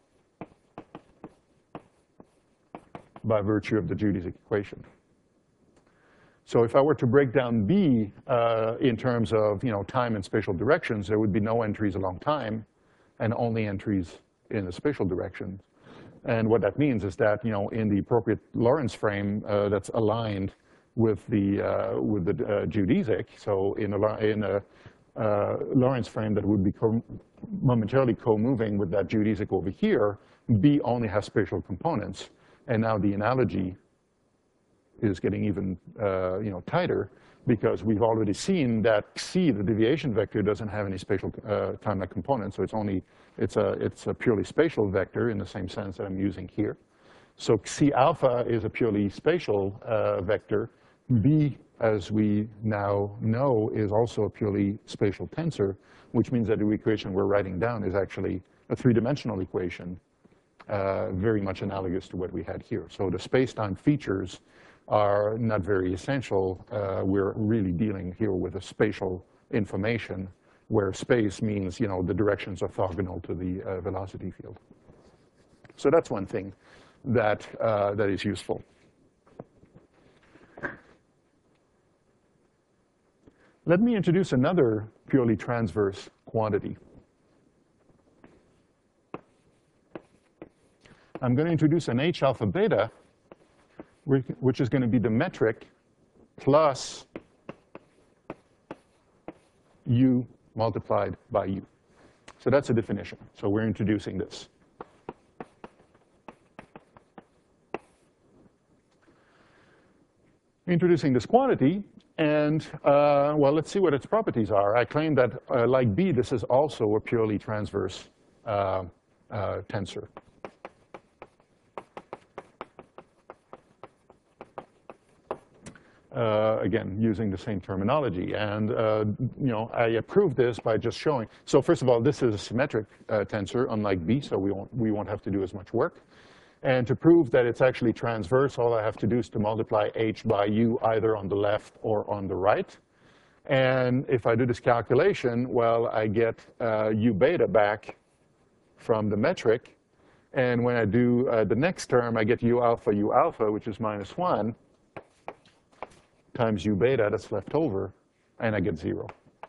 by virtue of the geodesic equation. So if I were to break down B uh, in terms of, you know, time and spatial directions, there would be no entries along time and only entries in the spatial directions. And what that means is that, you know, in the appropriate Lorentz frame uh, that's aligned with the, uh, with the uh, geodesic, so in a, in a uh, Lorentz frame that would be co momentarily co-moving with that geodesic over here, B only has spatial components. And now the analogy is getting even uh, you know, tighter, because we've already seen that C, the deviation vector, doesn't have any spatial uh, time-like components, so it's only it's a it's a purely spatial vector in the same sense that I'm using here. So C alpha is a purely spatial uh, vector. B, as we now know, is also a purely spatial tensor, which means that the equation we're writing down is actually a three-dimensional equation, uh, very much analogous to what we had here. So the space-time features are not very essential. Uh, we're really dealing here with a spatial information, where space means, you know, the directions orthogonal to the uh, velocity field. So that's one thing that, uh, that is useful. Let me introduce another purely transverse quantity. I'm going to introduce an H alpha beta, which is going to be the metric plus U multiplied by U. So that's a definition. So we're introducing this. Introducing this quantity, and uh, well, let's see what its properties are. I claim that, uh, like B, this is also a purely transverse uh, uh, tensor. Uh, again, using the same terminology. And, uh, you know, I approve this by just showing. So first of all, this is a symmetric uh, tensor, unlike B, so we won't, we won't have to do as much work. And to prove that it's actually transverse, all I have to do is to multiply H by U either on the left or on the right. And if I do this calculation, well, I get uh, U beta back from the metric. And when I do uh, the next term, I get U alpha, U alpha, which is minus one, times U beta that's left over, and I get zero.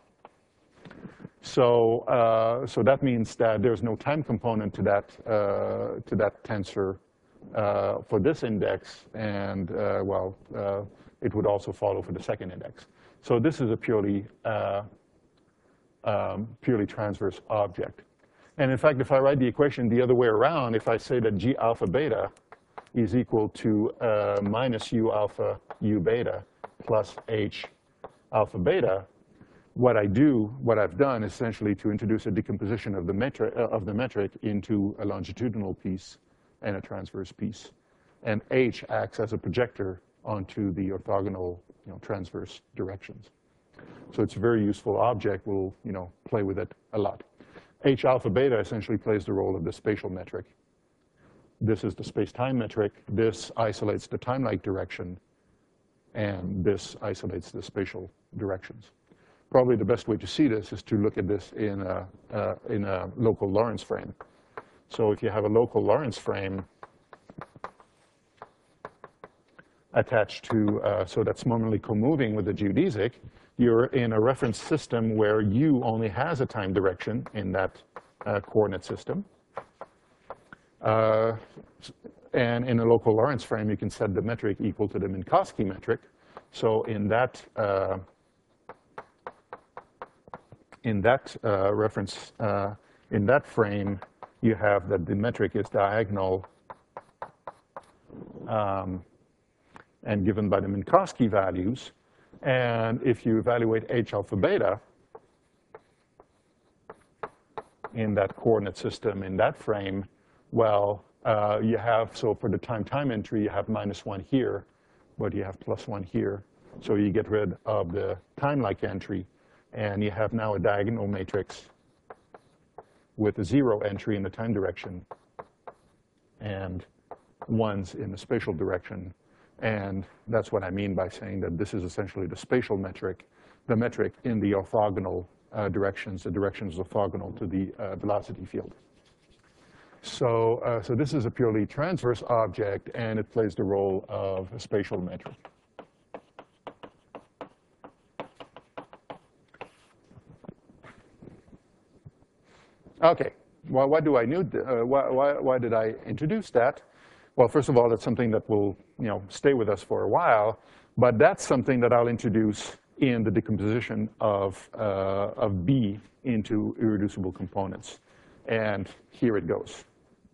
So, uh, so that means that there's no time component to that, uh, to that tensor uh, for this index, and uh, well, uh, it would also follow for the second index. So this is a purely, uh, um, purely transverse object. And in fact, if I write the equation the other way around, if I say that G alpha beta is equal to uh, minus U alpha U beta plus H alpha beta, what I do, what I've done, is essentially to introduce a decomposition of the metric uh, of the metric into a longitudinal piece and a transverse piece, and H acts as a projector onto the orthogonal, you know, transverse directions. So it's a very useful object. We'll, you know, play with it a lot. H alpha beta essentially plays the role of the spatial metric. This is the space-time metric. This isolates the time-like direction, and this isolates the spatial directions. Probably the best way to see this is to look at this in a, uh, in a local Lorentz frame. So if you have a local Lorentz frame attached to, uh, so that's momently co-moving with the geodesic, you're in a reference system where U only has a time direction in that uh, coordinate system. Uh, and in a local Lorentz frame, you can set the metric equal to the Minkowski metric. So in that, uh, in that uh, reference, uh, in that frame, you have that the metric is diagonal um, and given by the Minkowski values. And if you evaluate H alpha beta, in that coordinate system in that frame, well, uh, you have, so for the time-time entry, you have minus one here, but you have plus one here. So you get rid of the time-like entry, and you have now a diagonal matrix with a zero entry in the time direction and ones in the spatial direction. And that's what I mean by saying that this is essentially the spatial metric, the metric in the orthogonal uh, directions, the directions orthogonal to the uh, velocity field. So, uh, so this is a purely transverse object, and it plays the role of a spatial metric. Okay, well, what do I need? Uh, why, why, why did I introduce that? Well, first of all, it's something that will, you know, stay with us for a while, but that's something that I'll introduce in the decomposition of, uh, of B into irreducible components. And here it goes.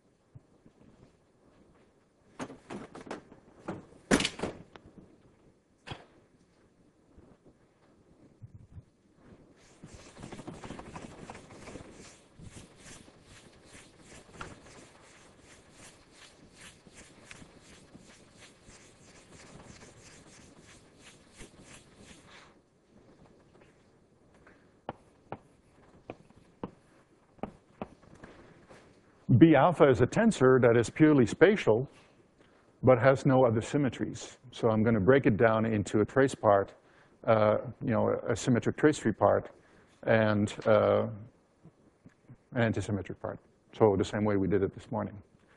B alpha is a tensor that is purely spatial, but has no other symmetries. So I'm going to break it down into a trace part, uh, you know, a symmetric trace tree part, and uh, an antisymmetric part. So the same way we did it this morning.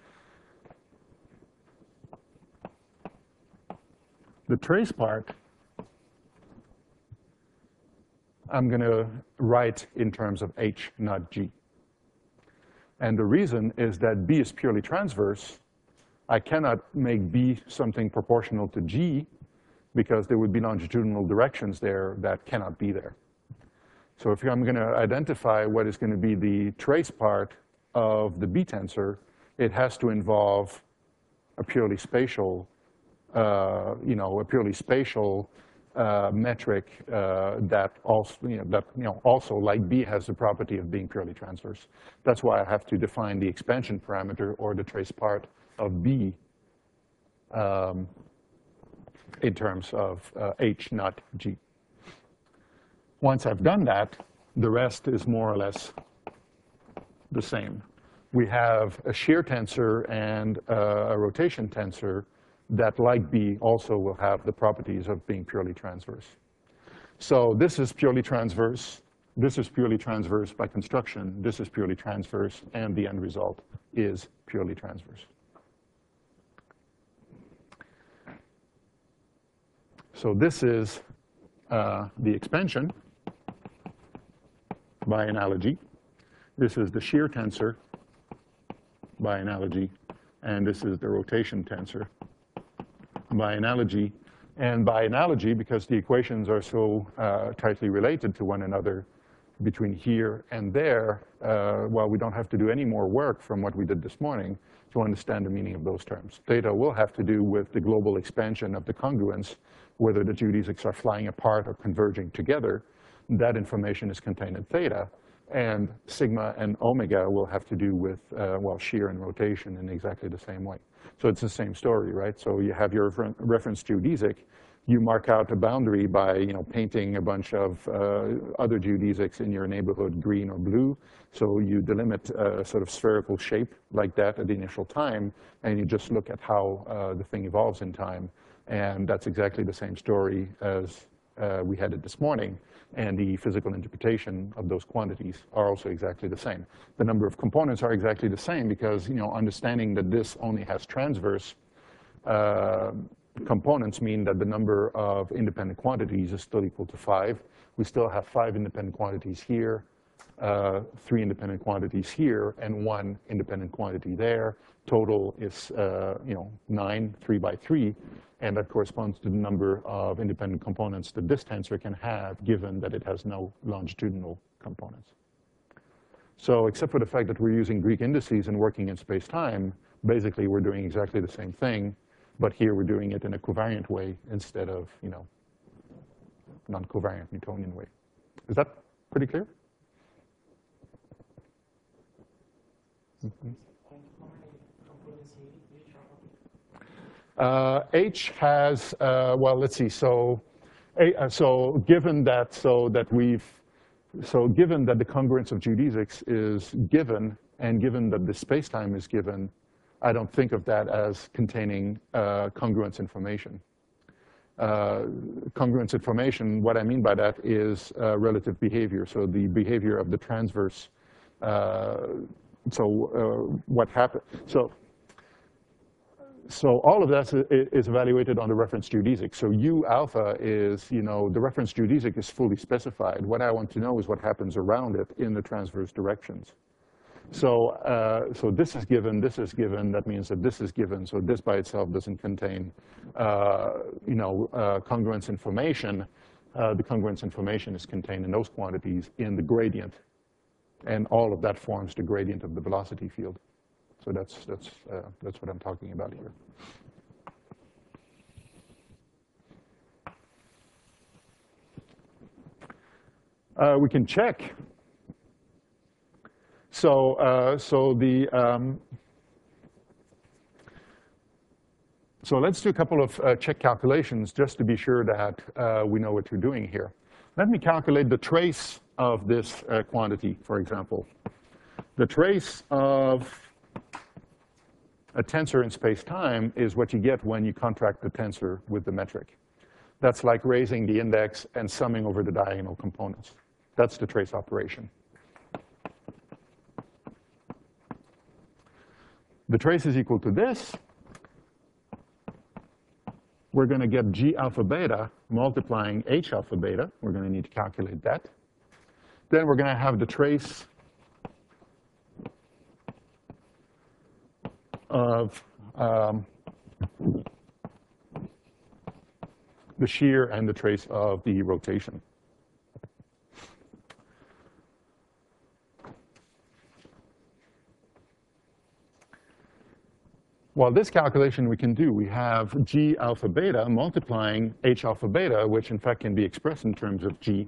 The trace part, I'm going to write in terms of H, not G. And the reason is that B is purely transverse. I cannot make B something proportional to G because there would be longitudinal directions there that cannot be there. So if I'm going to identify what is going to be the trace part of the B tensor, it has to involve a purely spatial, uh, you know, a purely spatial Uh, metric uh, that also, you know, that, you know, also, like B, has the property of being purely transverse. That's why I have to define the expansion parameter or the trace part of B um, in terms of uh, H, not G. Once I've done that, the rest is more or less the same. We have a shear tensor and uh, a rotation tensor that, like B, also will have the properties of being purely transverse. So this is purely transverse. This is purely transverse by construction. This is purely transverse, and the end result is purely transverse. So this is uh, the expansion by analogy. This is the shear tensor by analogy, and this is the rotation tensor by analogy. And by analogy, because the equations are so uh, tightly related to one another between here and there, uh, well, we don't have to do any more work from what we did this morning to understand the meaning of those terms. Theta will have to do with the global expansion of the congruence, whether the geodesics are flying apart or converging together. That information is contained in theta. And sigma and omega will have to do with, uh, well, shear and rotation in exactly the same way. So it's the same story, right? So you have your refer reference geodesic. You mark out a boundary by, you know, painting a bunch of uh, other geodesics in your neighborhood green or blue. So you delimit a sort of spherical shape like that at the initial time, and you just look at how uh, the thing evolves in time. And that's exactly the same story as uh, we had it this morning. And the physical interpretation of those quantities are also exactly the same. The number of components are exactly the same because, you know, understanding that this only has transverse uh, components mean that the number of independent quantities is still equal to five. We still have five independent quantities here, uh, three independent quantities here, and one independent quantity there. Total is, uh, you know, nine, three by three. And that corresponds to the number of independent components that this tensor can have, given that it has no longitudinal components. So except for the fact that we're using Greek indices and working in space-time, basically we're doing exactly the same thing, but here we're doing it in a covariant way instead of, you know, non-covariant Newtonian way. Is that pretty clear? And how many components in each of them? Uh, H has, uh, well, let's see, so, a, uh, so given that, so that we've, so given that the congruence of geodesics is given, and given that the space-time is given, I don't think of that as containing uh, congruence information. Uh, congruence information, what I mean by that is uh, relative behavior, so the behavior of the transverse. Uh, so uh, what happened, so, so all of that is evaluated on the reference geodesic. So U alpha is, you know, the reference geodesic is fully specified. What I want to know is what happens around it in the transverse directions. So, uh, so this is given, this is given, that means that this is given, so this by itself doesn't contain, uh, you know, uh, congruence information. Uh, the congruence information is contained in those quantities in the gradient, and all of that forms the gradient of the velocity field. So that's, that's, uh, that's what I'm talking about here. Uh, we can check. So, uh, so the, um, so let's do a couple of uh, check calculations just to be sure that uh, we know what we're doing here. Let me calculate the trace of this uh, quantity, for example. The trace of a tensor in space-time is what you get when you contract the tensor with the metric. That's like raising the index and summing over the diagonal components. That's the trace operation. The trace is equal to this. We're going to get G alpha beta multiplying H alpha beta. We're going to need to calculate that. Then we're going to have the trace of um, the shear and the trace of the rotation. Well, this calculation we can do. We have G alpha beta multiplying H alpha beta, which in fact can be expressed in terms of G.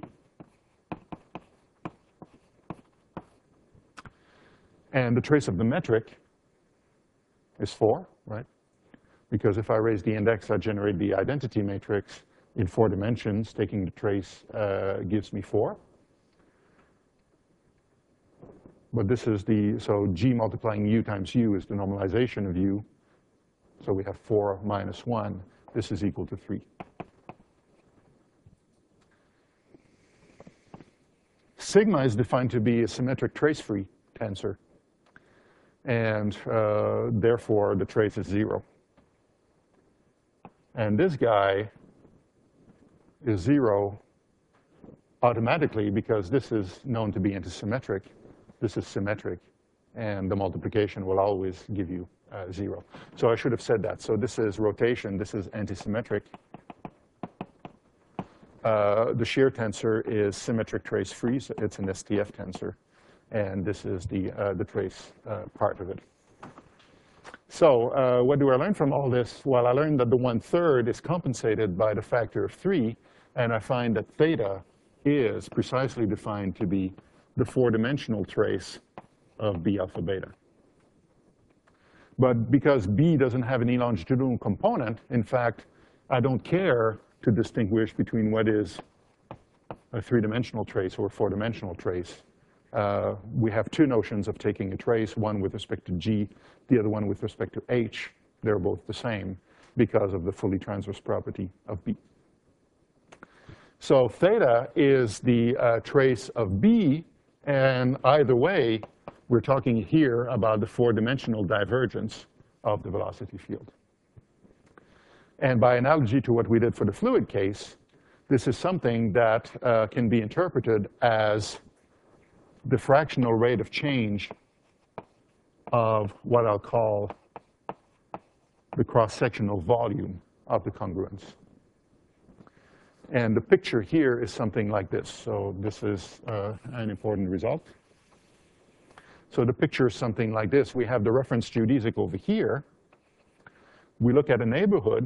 And the trace of the metric is four, right? Because if I raise the index, I generate the identity matrix in four dimensions. Taking the trace uh, gives me four. But this is the, so G multiplying U times U is the normalization of U. So we have four minus one. This is equal to three. Sigma is defined to be a symmetric trace-free tensor. And uh, therefore, the trace is zero. And this guy is zero automatically because this is known to be antisymmetric. This is symmetric, and the multiplication will always give you uh, zero. So I should have said that. So this is rotation. This is antisymmetric. Uh, the shear tensor is symmetric trace-free. So it's an S T F tensor. And this is the, uh, the trace uh, part of it. So uh, what do I learn from all this? Well, I learned that the one-third is compensated by the factor of three, and I find that theta is precisely defined to be the four-dimensional trace of B alpha beta. But because B doesn't have any longitudinal component, in fact, I don't care to distinguish between what is a three-dimensional trace or a four-dimensional trace. Uh, we have two notions of taking a trace, one with respect to G, the other one with respect to H. They're both the same because of the fully transverse property of B. So theta is the uh, trace of B, and either way, we're talking here about the four-dimensional divergence of the velocity field. And by analogy to what we did for the fluid case, this is something that uh, can be interpreted as the fractional rate of change of what I'll call the cross-sectional volume of the congruence. And the picture here is something like this. So this is uh, an important result. So the picture is something like this. We have the reference geodesic over here. We look at a neighborhood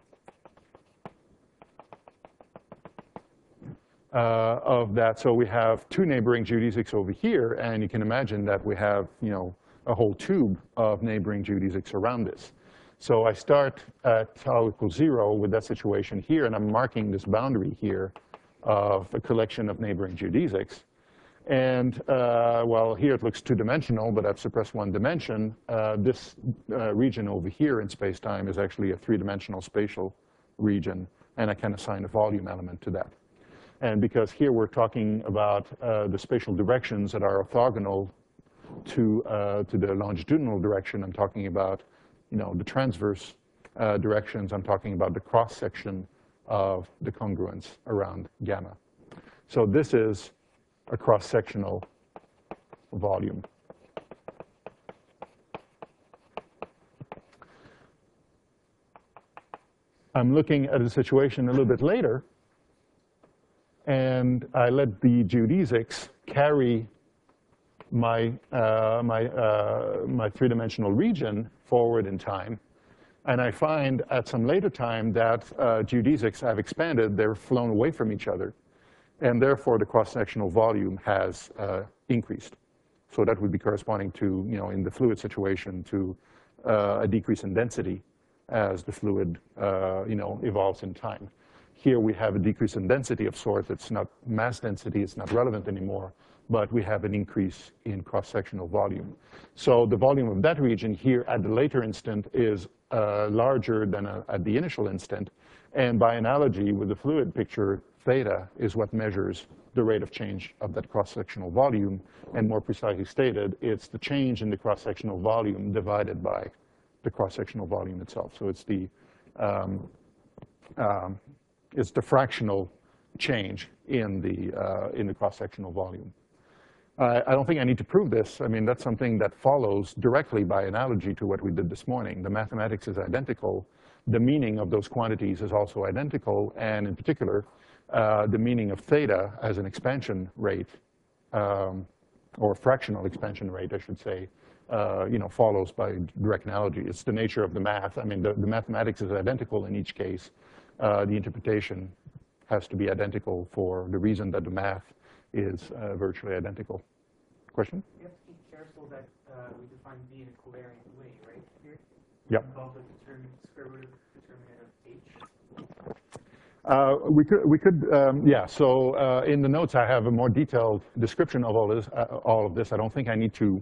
Uh, of that. So we have two neighboring geodesics over here, and you can imagine that we have, you know, a whole tube of neighboring geodesics around this. So I start at tau equals zero with that situation here, and I'm marking this boundary here of a collection of neighboring geodesics. And, uh, well, here it looks two-dimensional, but I've suppressed one dimension. Uh, this uh, region over here in space-time is actually a three-dimensional spatial region, and I can assign a volume element to that. And because here we're talking about uh, the spatial directions that are orthogonal to, uh, to the longitudinal direction, I'm talking about, you know, the transverse uh, directions. I'm talking about the cross-section of the congruence around gamma. So this is a cross-sectional volume. I'm looking at a situation a little bit later, and I let the geodesics carry my, uh, my, uh, my three-dimensional region forward in time. And I find at some later time that uh, geodesics have expanded, they're flown away from each other. And therefore, the cross-sectional volume has uh, increased. So that would be corresponding to, you know, in the fluid situation, to uh, a decrease in density as the fluid, uh, you know, evolves in time. Here we have a decrease in density of sorts. It's not mass density. It's not relevant anymore. But we have an increase in cross-sectional volume. So the volume of that region here at the later instant is uh, larger than a, at the initial instant. And by analogy with the fluid picture, theta is what measures the rate of change of that cross-sectional volume. And more precisely stated, it's the change in the cross-sectional volume divided by the cross-sectional volume itself. So it's the, um, um, it's the fractional change in the, uh, in the cross-sectional volume. Uh, I don't think I need to prove this. I mean, that's something that follows directly by analogy to what we did this morning. The mathematics is identical. The meaning of those quantities is also identical. And in particular, uh, the meaning of theta as an expansion rate, um, or fractional expansion rate, I should say, uh, you know, follows by direct analogy. It's the nature of the math. I mean, the, the mathematics is identical in each case. Uh, the interpretation has to be identical for the reason that the math is uh, virtually identical. Question? You have to be careful that uh, we define V in a covariant way, right? Here? Yep. Involve the determin square root of determinant of H. Uh, we could, we could um, yeah, so uh, in the notes I have a more detailed description of all, this, uh, all of this. I don't think I need to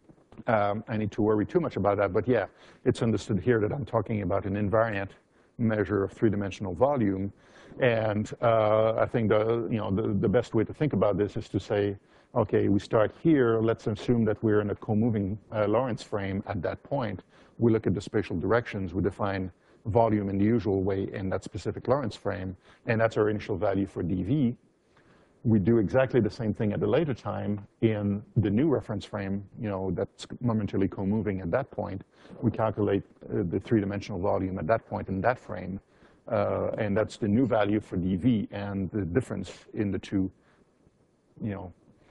um, I need to worry too much about that, but yeah, it's understood here that I'm talking about an invariant measure of three-dimensional volume. And uh, I think the, you know, the, the best way to think about this is to say, okay, we start here. Let's assume that we're in a co-moving uh, Lorentz frame at that point. We look at the spatial directions. We define volume in the usual way in that specific Lorentz frame, and that's our initial value for dV. We do exactly the same thing at a later time in the new reference frame, you know, that's momentarily co-moving at that point. We calculate uh, the three-dimensional volume at that point in that frame. Uh, and that's the new value for dV, and the difference in the two, you know,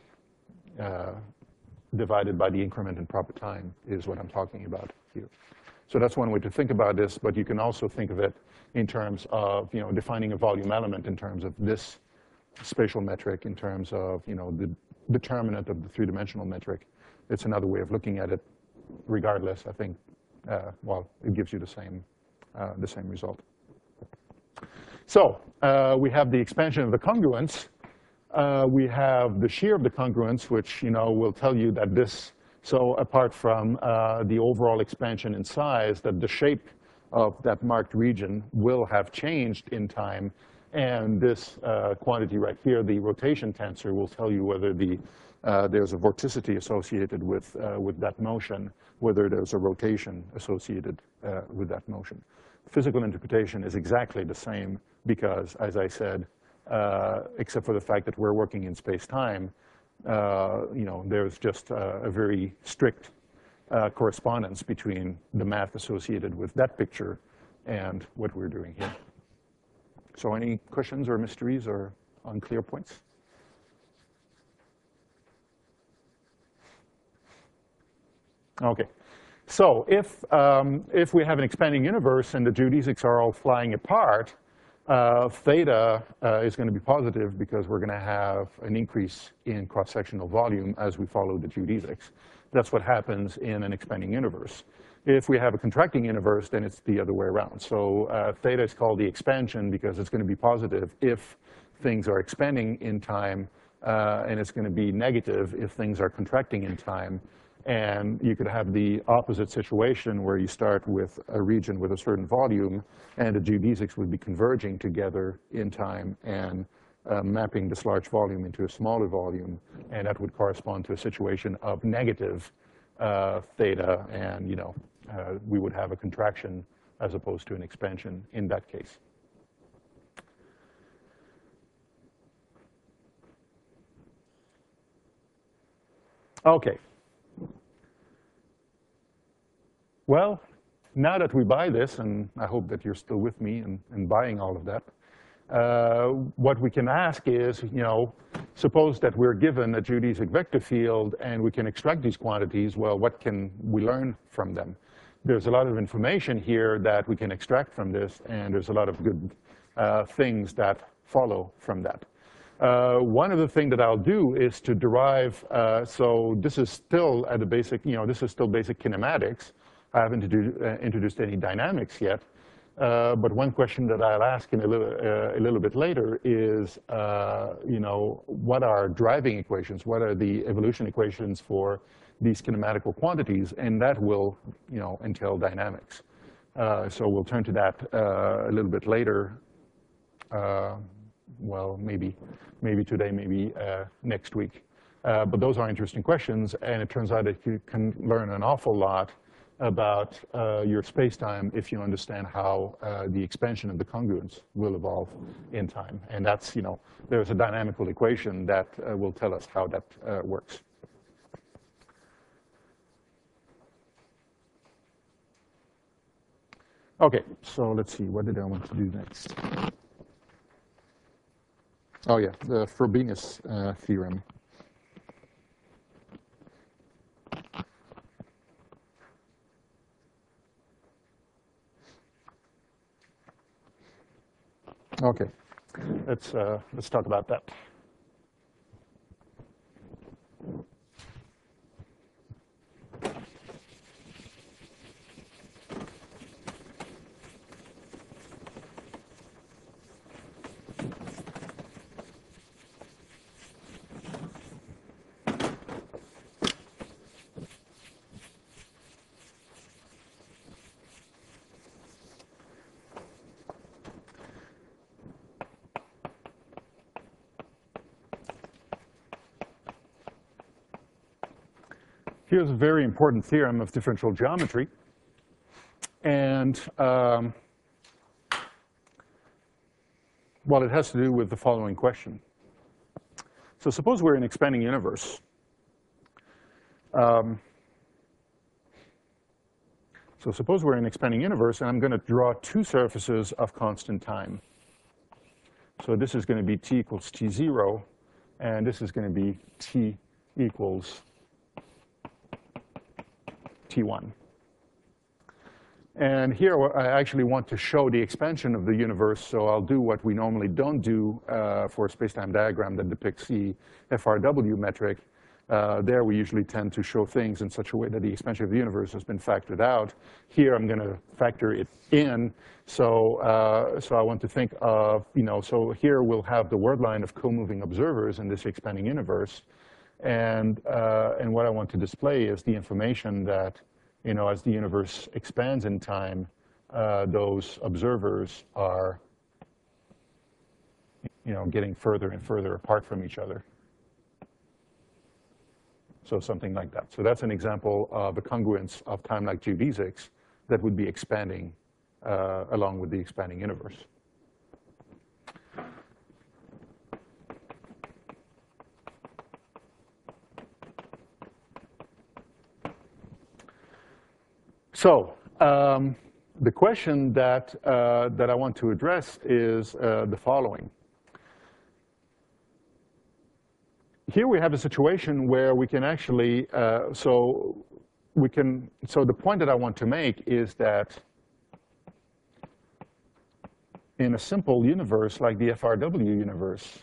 uh, divided by the increment in proper time is what I'm talking about here. So that's one way to think about this, but you can also think of it in terms of, you know, defining a volume element in terms of this spatial metric, in terms of, you know, the determinant of the three-dimensional metric. It's another way of looking at it. Regardless, I think, uh, well, it gives you the same, uh, the same result. So uh, we have the expansion of the congruence. Uh, we have the shear of the congruence, which, you know, will tell you that this, so apart from uh, the overall expansion in size, that the shape of that marked region will have changed in time. And this uh, quantity right here, the rotation tensor, will tell you whether the, uh, there's a vorticity associated with, uh, with that motion, whether there's a rotation associated uh, with that motion. Physical interpretation is exactly the same because, as I said, uh, except for the fact that we're working in space-time, uh, you know, there's just uh, a very strict uh, correspondence between the math associated with that picture and what we're doing here. So any questions or mysteries or unclear points? Okay. So if, um, if we have an expanding universe and the geodesics are all flying apart, Uh, theta uh, is going to be positive because we're going to have an increase in cross-sectional volume as we follow the geodesics. That's what happens in an expanding universe. If we have a contracting universe, then it's the other way around. So uh, theta is called the expansion because it's going to be positive if things are expanding in time, uh, and it's going to be negative if things are contracting in time. And you could have the opposite situation where you start with a region with a certain volume, and the geodesics would be converging together in time and uh, mapping this large volume into a smaller volume, and that would correspond to a situation of negative uh, theta, and you know, uh, we would have a contraction as opposed to an expansion in that case. Okay. Well, now that we buy this, and I hope that you're still with me in, in buying all of that, uh, what we can ask is, you know, suppose that we're given a geodesic vector field and we can extract these quantities, well, what can we learn from them? There's a lot of information here that we can extract from this, and there's a lot of good uh, things that follow from that. Uh, one of the things that I'll do is to derive, uh, so this is still at the basic, you know, this is still basic kinematics. I haven't introduced, uh, introduced any dynamics yet, uh, but one question that I'll ask in a little, uh, a little bit later is, uh, you know, what are driving equations? What are the evolution equations for these kinematical quantities? And that will, you know, entail dynamics. Uh, so we'll turn to that uh, a little bit later. Uh, well, maybe, maybe today, maybe uh, next week. Uh, but those are interesting questions, and it turns out that you can learn an awful lot about uh, your space-time if you understand how uh, the expansion of the congruence will evolve in time. And that's, you know, there's a dynamical equation that uh, will tell us how that uh, works. Okay, so let's see, what did I want to do next? Oh yeah, the Frobenius uh, theorem. Okay, let's, uh, let's talk about that. Here's a very important theorem of differential geometry. And, um, well, it has to do with the following question. So suppose we're in an expanding universe. Um, so suppose we're in an expanding universe, and I'm going to draw two surfaces of constant time. So this is going to be t equals t zero, and this is going to be t equals t one. And here I actually want to show the expansion of the universe, so I'll do what we normally don't do uh, for a space-time diagram that depicts the F R W metric. Uh, there we usually tend to show things in such a way that the expansion of the universe has been factored out. Here I'm going to factor it in, so, uh, so I want to think of, you know, so here we'll have the word line of co-moving observers in this expanding universe. And, uh, and what I want to display is the information that, you know, as the universe expands in time, uh, those observers are, you know, getting further and further apart from each other. So something like that. So that's an example of a congruence of time-like geodesics that would be expanding uh, along with the expanding universe. So um, the question that, uh, that I want to address is uh, the following. Here we have a situation where we can actually, uh, so we can, so the point that I want to make is that in a simple universe like the F R W universe,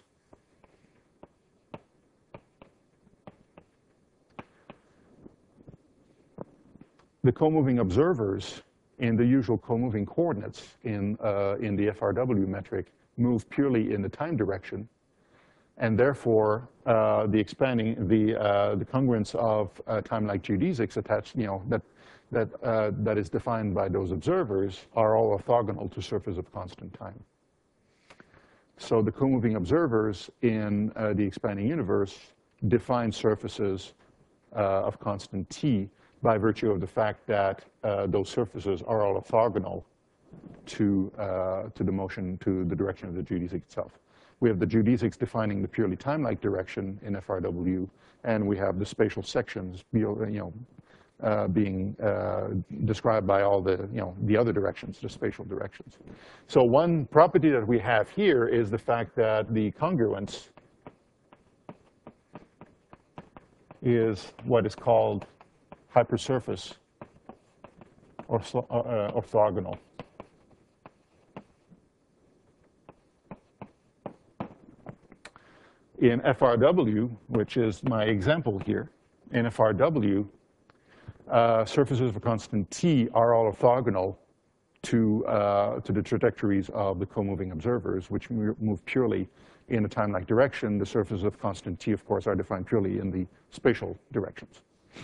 the co-moving observers in the usual co-moving coordinates in, uh, in the F R W metric move purely in the time direction, and therefore uh, the expanding, the, uh, the congruence of uh, time-like geodesics attached, you know, that, that, uh, that is defined by those observers are all orthogonal to surfaces of constant time. So the co-moving observers in uh, the expanding universe define surfaces uh, of constant t by virtue of the fact that uh, those surfaces are all orthogonal to, uh, to the motion, to the direction of the geodesic itself. We have the geodesics defining the purely time-like direction in F R W, and we have the spatial sections, you know, uh, being uh, described by all the, you know, the other directions, the spatial directions. So one property that we have here is the fact that the congruence is what is called hypersurface or uh, orthogonal. In F R W, which is my example here, in F R W, uh, surfaces of a constant t are all orthogonal to, uh, to the trajectories of the co-moving observers, which move purely in a time-like direction. The surfaces of constant t, of course, are defined purely in the spatial directions.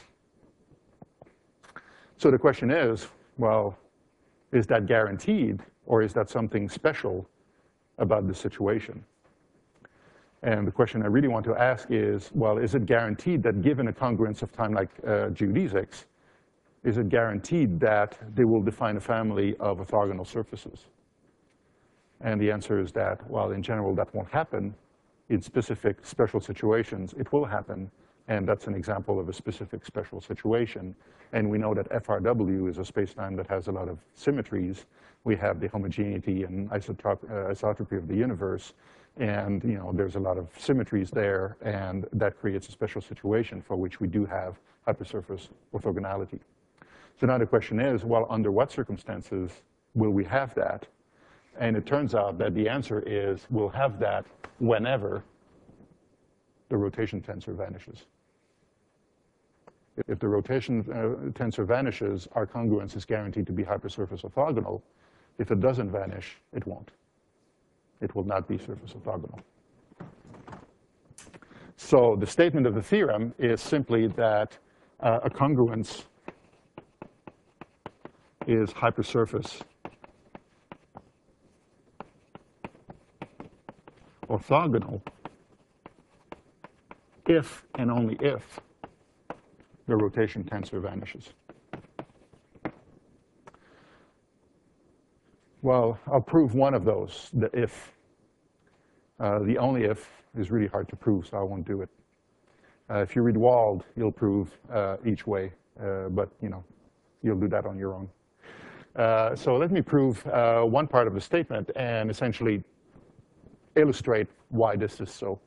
So the question is, well, is that guaranteed, or is that something special about the situation? And the question I really want to ask is, well, is it guaranteed that given a congruence of time-like uh, geodesics, is it guaranteed that they will define a family of orthogonal surfaces? And the answer is that, well, in general, that won't happen. In specific special situations, it will happen. And that's an example of a specific special situation. And we know that F R W is a spacetime that has a lot of symmetries. We have the homogeneity and isotop uh, isotropy of the universe. And you know, there's a lot of symmetries there. And that creates a special situation for which we do have hypersurface orthogonality. So now the question is, well, under what circumstances will we have that? And it turns out that the answer is we'll have that whenever the rotation tensor vanishes. If the rotation uh, tensor vanishes, our congruence is guaranteed to be hypersurface orthogonal. If it doesn't vanish, it won't. It will not be surface orthogonal. So the statement of the theorem is simply that uh, a congruence is hypersurface orthogonal if and only if the rotation tensor vanishes. Well, I'll prove one of those, the if. Uh, the only if is really hard to prove, so I won't do it. Uh, if you read Wald, you'll prove uh, each way, uh, but you know, you'll do that on your own. Uh, so let me prove uh, one part of the statement and essentially illustrate why this is so.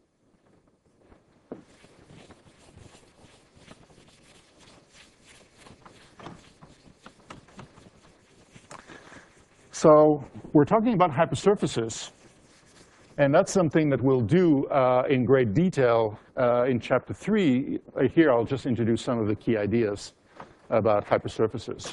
So we're talking about hypersurfaces, and that's something that we'll do uh, in great detail uh, in chapter three. Uh, here I'll just introduce some of the key ideas about hypersurfaces.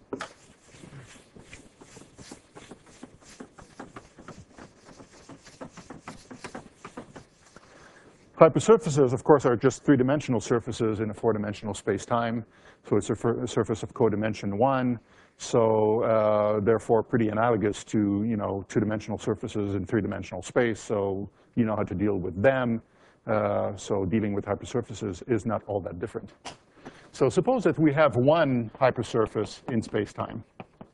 Hypersurfaces, of course, are just three-dimensional surfaces in a four-dimensional space-time. So it's a, a surface of codimension one. So uh, therefore, pretty analogous to, you know, two-dimensional surfaces in three-dimensional space. So you know how to deal with them. Uh, so dealing with hypersurfaces is not all that different. So suppose that we have one hypersurface in space-time.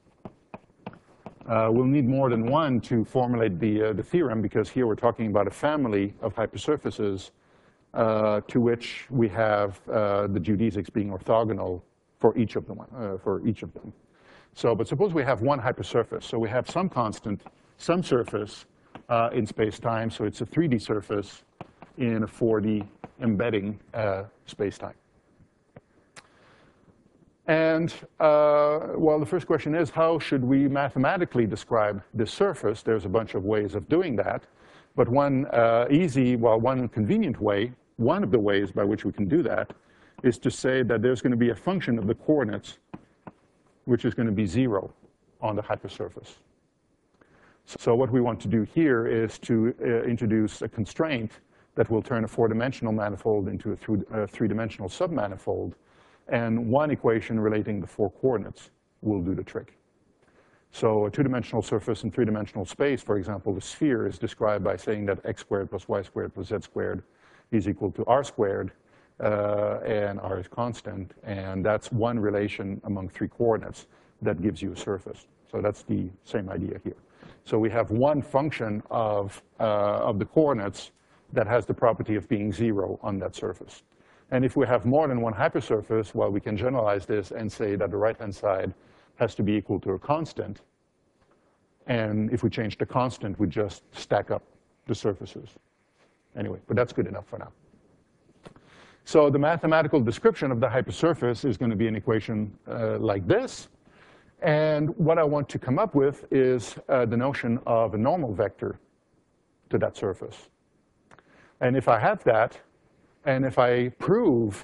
Uh, we'll need more than one to formulate the, uh, the theorem, because here we're talking about a family of hypersurfaces uh, to which we have uh, the geodesics being orthogonal for each of them. Uh, for each of them. So, but suppose we have one hypersurface. So we have some constant, some surface uh, in space-time. So it's a three D surface in a four D embedding uh, space-time. And, uh, well, the first question is, how should we mathematically describe this surface? There's a bunch of ways of doing that. But one uh, easy, well, one convenient way, one of the ways by which we can do that, is to say that there's going to be a function of the coordinates which is going to be zero on the hypersurface. So what we want to do here is to uh, introduce a constraint that will turn a four-dimensional manifold into a th uh, three-dimensional submanifold. And one equation relating the four coordinates will do the trick. So a two-dimensional surface in three-dimensional space, for example, the sphere is described by saying that x squared plus y squared plus z squared is equal to r squared, uh, and r is constant. And that's one relation among three coordinates that gives you a surface. So that's the same idea here. So we have one function of, uh, of the coordinates that has the property of being zero on that surface. And if we have more than one hypersurface, well, we can generalize this and say that the right-hand side has to be equal to a constant. And if we change the constant, we just stack up the surfaces. Anyway, but that's good enough for now. So the mathematical description of the hypersurface is going to be an equation uh, like this. And what I want to come up with is uh, the notion of a normal vector to that surface. And if I have that, and if I prove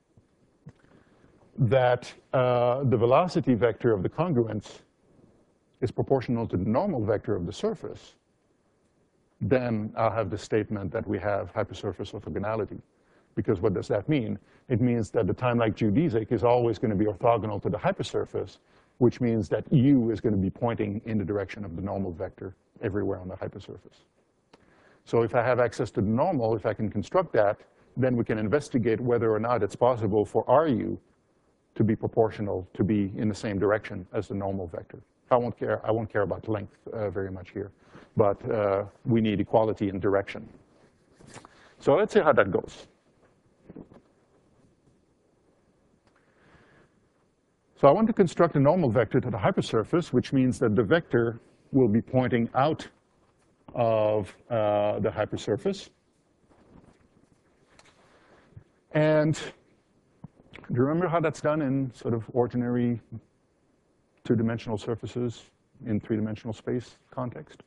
that uh, the velocity vector of the congruence is proportional to the normal vector of the surface, then I'll have the statement that we have hypersurface orthogonality. Because what does that mean? It means that the time-like geodesic is always going to be orthogonal to the hypersurface, which means that u is going to be pointing in the direction of the normal vector everywhere on the hypersurface. So if I have access to the normal, if I can construct that, then we can investigate whether or not it's possible for Ru to be proportional, to be in the same direction as the normal vector. I won't care, I won't care about length uh, very much here, but uh, we need equality in direction. So let's see how that goes. So I want to construct a normal vector to the hypersurface, which means that the vector will be pointing out of uh, the hypersurface. And do you remember how that's done in sort of ordinary two-dimensional surfaces in three-dimensional space context?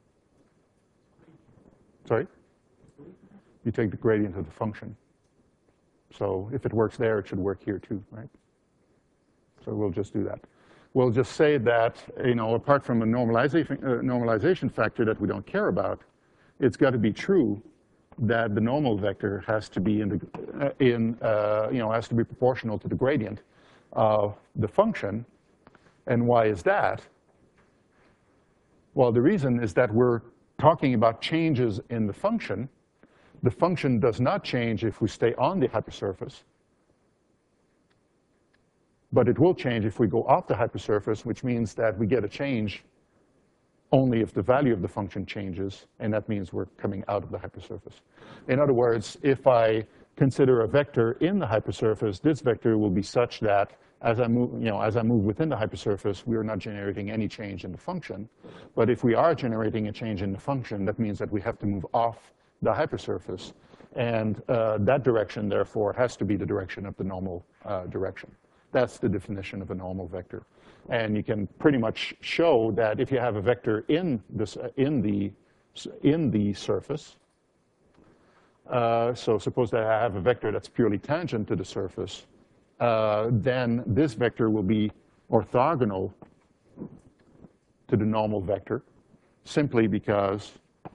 Sorry? You take the gradient of the function. So if it works there, it should work here too, right? So we'll just do that. We'll just say that, you know, apart from a normalization, uh, normalization factor that we don't care about, it's got to be true that the normal vector has to be in the, uh, in, uh, you know, has to be proportional to the gradient of the function. And why is that? Well, the reason is that we're talking about changes in the function. The function does not change if we stay on the hypersurface, but it will change if we go off the hypersurface, which means that we get a change only if the value of the function changes, and that means we're coming out of the hypersurface. In other words, if I consider a vector in the hypersurface, this vector will be such that as I move, you know, as I move within the hypersurface, we are not generating any change in the function. But if we are generating a change in the function, that means that we have to move off the hypersurface, and uh, that direction, therefore, has to be the direction of the normal uh, direction. That's the definition of a normal vector. And you can pretty much show that if you have a vector in, this, uh, in, the, in the surface, uh, so suppose that I have a vector that's purely tangent to the surface, uh, then this vector will be orthogonal to the normal vector, simply because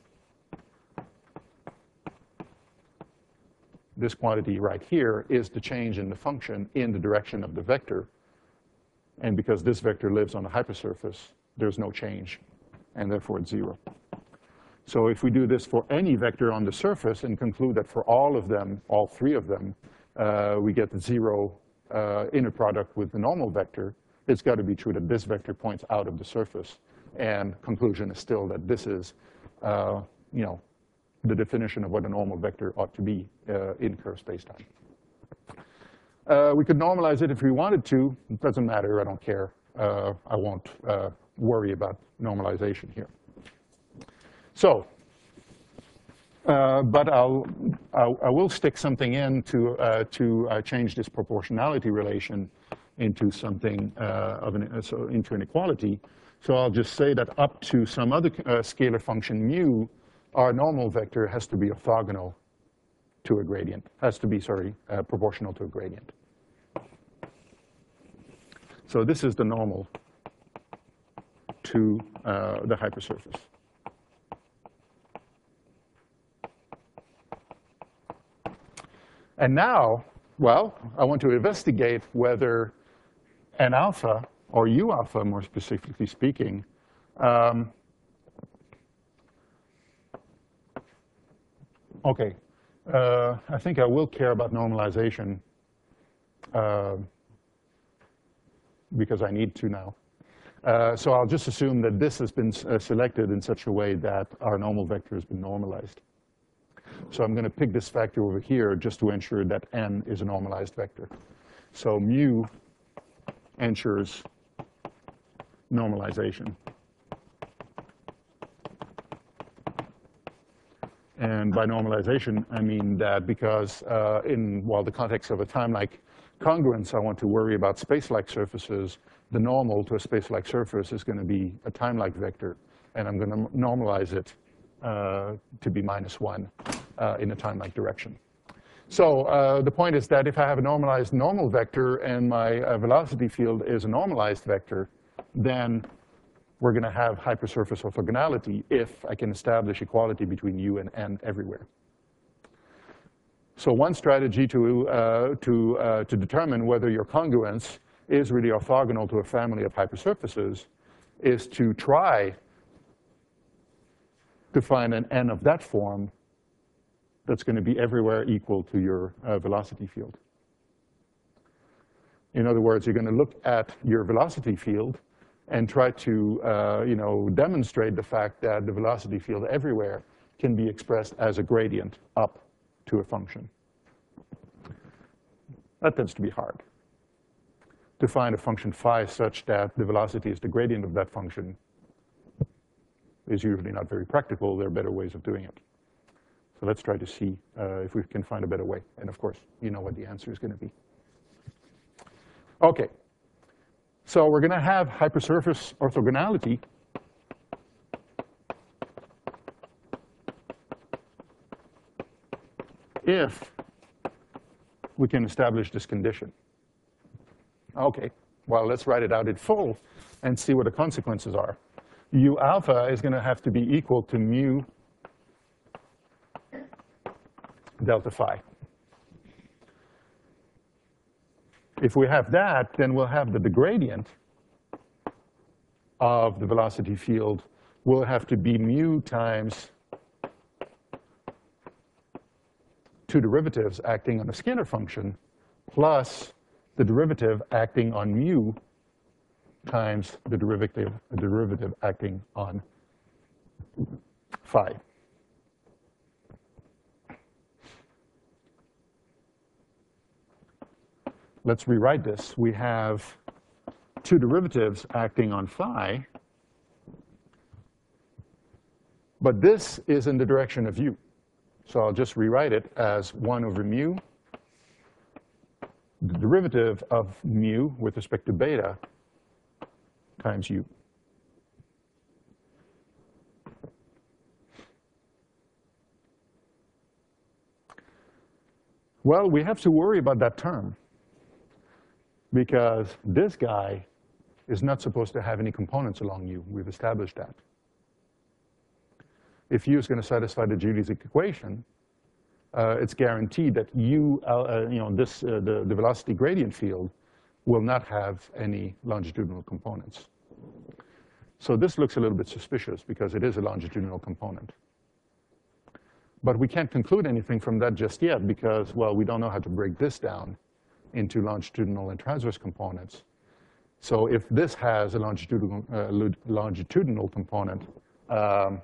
this quantity right here is the change in the function in the direction of the vector. And because this vector lives on the hypersurface, there's no change, and therefore it's zero. So if we do this for any vector on the surface and conclude that for all of them, all three of them, uh, we get the zero uh, inner product with the normal vector, it's got to be true that this vector points out of the surface. And conclusion is still that this is, uh, you know, the definition of what a normal vector ought to be uh, in curved spacetime. Uh, we could normalize it if we wanted to. It doesn't matter. I don't care. Uh, I won't uh, worry about normalization here. So, uh, but I'll, I'll, I will stick something in to, uh, to uh, change this proportionality relation into something uh, of an, so into an equality. So I'll just say that up to some other uh, scalar function mu, our normal vector has to be orthogonal to a gradient, has to be, sorry, uh, proportional to a gradient. So this is the normal to uh, the hypersurface. And now, well, I want to investigate whether n alpha, or u alpha more specifically speaking, um, okay, uh, I think I will care about normalization uh, because I need to now. Uh, so I'll just assume that this has been uh, selected in such a way that our normal vector has been normalized. So I'm going to pick this factor over here just to ensure that n is a normalized vector. So mu ensures normalization. And by normalization, I mean that because uh, in, well, the context of a time-like congruence, I want to worry about space-like surfaces. The normal to a space-like surface is going to be a time-like vector, and I'm going to normalize it uh, to be minus one uh, in a time-like direction. So uh, the point is that if I have a normalized normal vector and my uh, velocity field is a normalized vector, then we're going to have hypersurface orthogonality if I can establish equality between u and n everywhere. So one strategy to, uh, to, uh, to determine whether your congruence is really orthogonal to a family of hypersurfaces is to try to find an n of that form that's going to be everywhere equal to your uh, velocity field. In other words, you're going to look at your velocity field and try to uh, you know, demonstrate the fact that the velocity field everywhere can be expressed as a gradient up to a function. That tends to be hard. To find a function phi such that the velocity is the gradient of that function is usually not very practical. There are better ways of doing it. So let's try to see uh, if we can find a better way. And of course, you know what the answer is going to be. Okay. So we're going to have hypersurface orthogonality if we can establish this condition. Okay, well, let's write it out in full and see what the consequences are. U alpha is going to have to be equal to mu delta phi. If we have that, then we'll have that the gradient of the velocity field will have to be mu times two derivatives acting on a scalar function plus the derivative acting on mu times the derivative, the derivative acting on phi. Let's rewrite this. We have two derivatives acting on phi, but this is in the direction of u. So I'll just rewrite it as one over mu, the derivative of mu with respect to beta times u. Well, we have to worry about that term, because this guy is not supposed to have any components along u. We've established that. If u is going to satisfy the geodesic equation, uh, it's guaranteed that u, uh, you know, this, uh, the, the velocity gradient field will not have any longitudinal components. So this looks a little bit suspicious because it is a longitudinal component. But we can't conclude anything from that just yet because, well, we don't know how to break this down into longitudinal and transverse components. So if this has a longitudinal, uh, longitudinal component, um,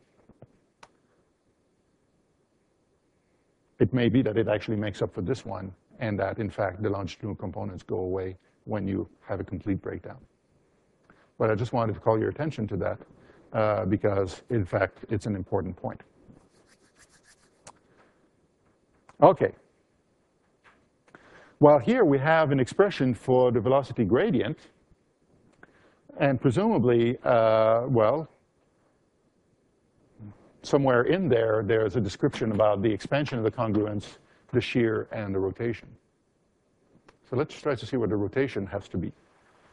it may be that it actually makes up for this one, and that, in fact, the longitudinal components go away when you have a complete breakdown. But I just wanted to call your attention to that uh, because, in fact, it's an important point. Okay. Well, here we have an expression for the velocity gradient, and presumably, uh, well, somewhere in there, there's a description about the expansion of the congruence, the shear, and the rotation. So let's try to see what the rotation has to be.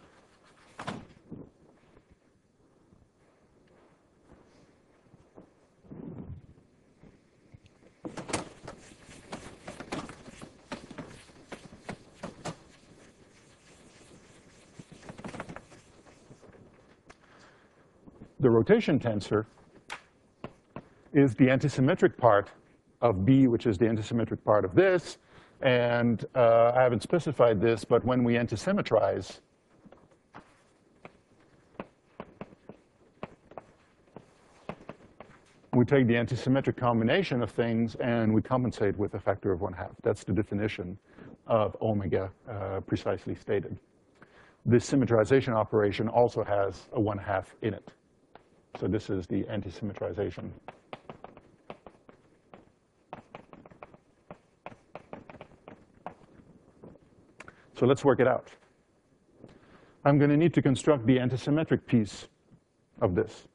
The rotation tensor is the antisymmetric part of B, which is the antisymmetric part of this. And uh, I haven't specified this, but when we antisymmetrize, we take the antisymmetric combination of things and we compensate with a factor of one half. That's the definition of omega uh, precisely stated. This symmetrization operation also has a one half in it. So this is the antisymmetrization. So let's work it out. I'm going to need to construct the antisymmetric piece of this.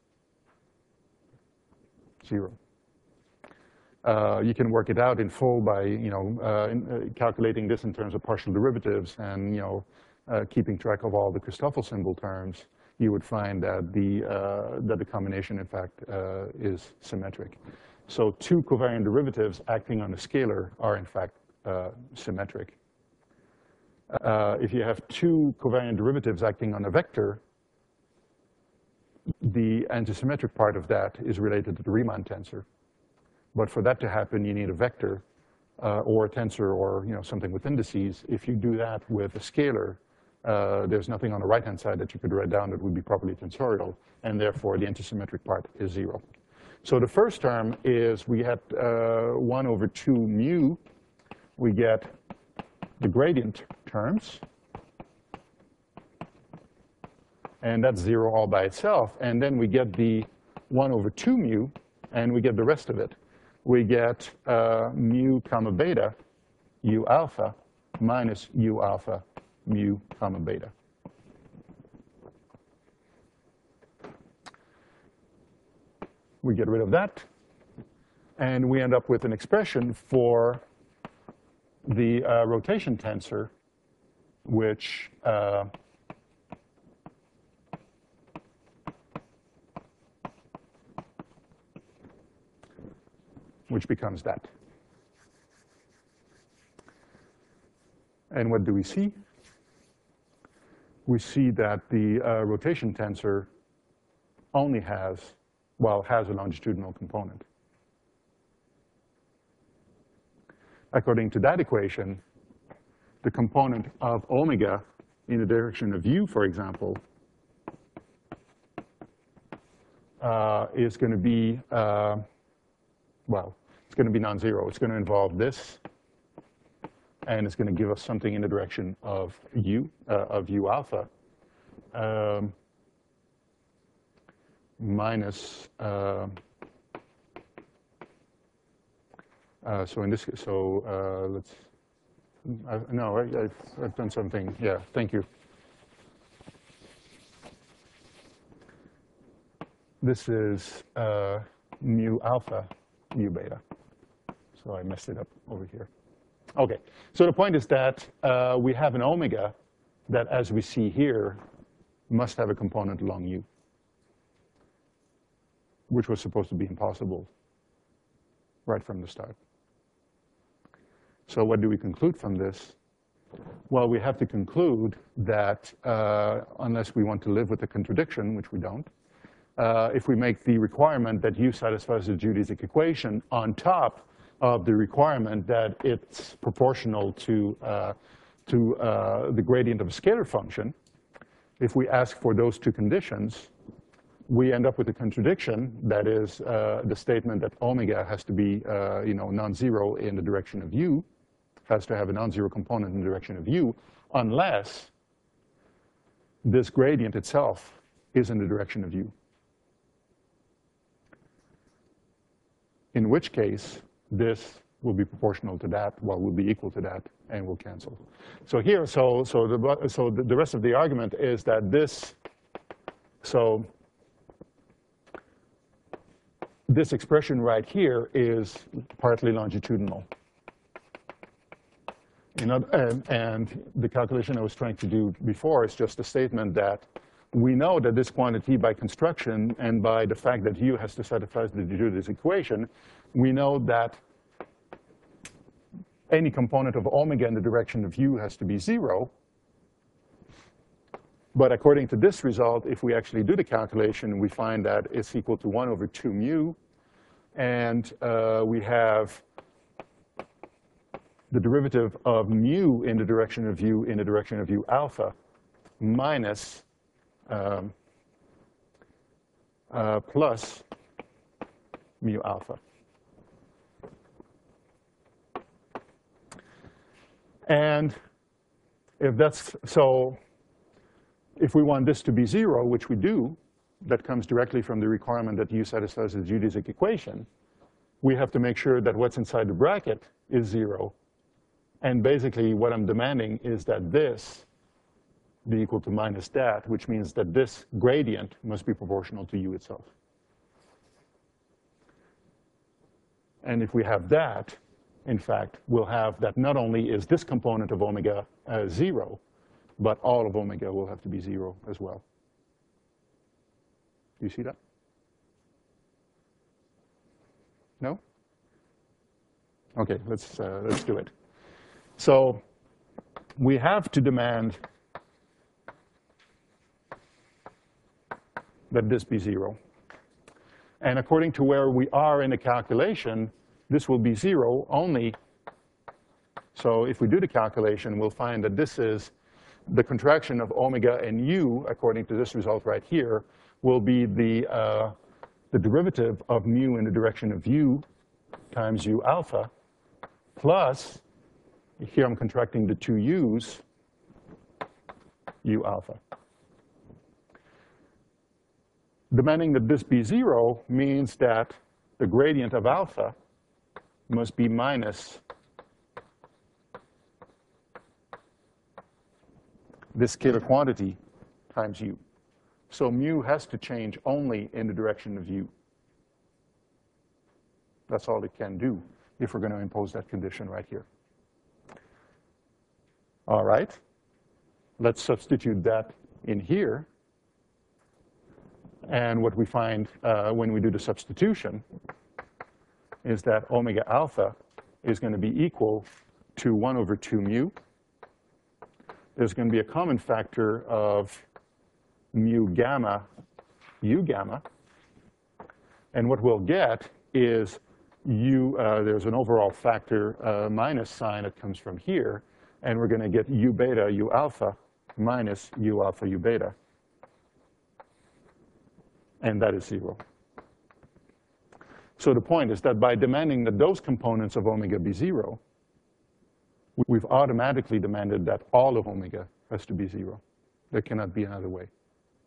Zero. Uh, you can work it out in full by, you know, uh, in, uh, calculating this in terms of partial derivatives and, you know, uh, keeping track of all the Christoffel symbol terms. You would find that the, uh, that the combination, in fact, uh, is symmetric. So two covariant derivatives acting on a scalar are, in fact, uh, symmetric. Uh, if you have two covariant derivatives acting on a vector, the antisymmetric part of that is related to the Riemann tensor. But for that to happen, you need a vector uh, or a tensor or, you know, something with indices. If you do that with a scalar, Uh, there's nothing on the right-hand side that you could write down that would be properly tensorial, and therefore the antisymmetric part is zero. So the first term is we had uh, one over two mu. We get the gradient terms, and that's zero all by itself. And then we get the one over two mu, and we get the rest of it. We get uh, mu comma beta, u alpha, minus u alpha, mu comma beta. We get rid of that, and we end up with an expression for the uh, rotation tensor, which uh, which becomes that. And what do we see? We see that the uh, rotation tensor only has, well, has a longitudinal component. According to that equation, the component of omega in the direction of u, for example, uh, is going to be, uh, well, it's going to be non-zero. It's going to involve this, and it's going to give us something in the direction of u, uh, of u alpha, um, minus, uh, uh, so in this, so uh, let's, I, no, I, I've, I've done something, yeah, thank you. This is uh, mu alpha, mu beta. So I messed it up over here. Okay, so the point is that uh, we have an omega that, as we see here, must have a component along u, which was supposed to be impossible right from the start. So what do we conclude from this? Well, we have to conclude that uh, unless we want to live with a contradiction, which we don't, uh, if we make the requirement that u satisfies the geodesic equation on top of the requirement that it's proportional to, uh, to uh, the gradient of a scalar function, if we ask for those two conditions, we end up with a contradiction, that is uh, the statement that omega has to be uh, you know, non-zero in the direction of u, has to have a non-zero component in the direction of u, unless this gradient itself is in the direction of u. In which case, this will be proportional to that, well, will be equal to that, and will cancel. So here, so, so, the, so the, the rest of the argument is that this, so this expression right here is partly longitudinal. You know, and, and the calculation I was trying to do before is just a statement that we know that this quantity by construction and by the fact that U has to satisfy the de Giudice equation, we know that any component of omega in the direction of U has to be zero. But according to this result, if we actually do the calculation, we find that it's equal to one over two mu. And uh, we have the derivative of mu in the direction of U in the direction of U alpha minus um, uh, plus mu alpha. And if that's so, if we want this to be zero, which we do, that comes directly from the requirement that U satisfies the geodesic equation, we have to make sure that what's inside the bracket is zero. And basically, what I'm demanding is that this be equal to minus that, which means that this gradient must be proportional to U itself. And if we have that, in fact, we'll have that not only is this component of omega uh, zero, but all of omega will have to be zero as well. Do you see that? No? Okay, let's, uh, let's do it. So we have to demand that this be zero. And according to where we are in the calculation, this will be zero only. So if we do the calculation, we'll find that this is the contraction of omega and U, according to this result right here, will be the, uh, the derivative of mu in the direction of U times U alpha plus, here I'm contracting the two U's, U alpha. Demanding that this be zero means that the gradient of alpha must be minus this scalar quantity times U. So mu has to change only in the direction of U. That's all it can do if we're going to impose that condition right here. All right, let's substitute that in here. And what we find uh, when we do the substitution is that omega alpha is going to be equal to one over two mu. There's going to be a common factor of mu gamma, U gamma. And what we'll get is U, uh, there's an overall factor uh, minus sign that comes from here. And we're going to get U beta, U alpha minus U alpha, U beta. And that is zero. So the point is that by demanding that those components of omega be zero, we've automatically demanded that all of omega has to be zero. There cannot be another way.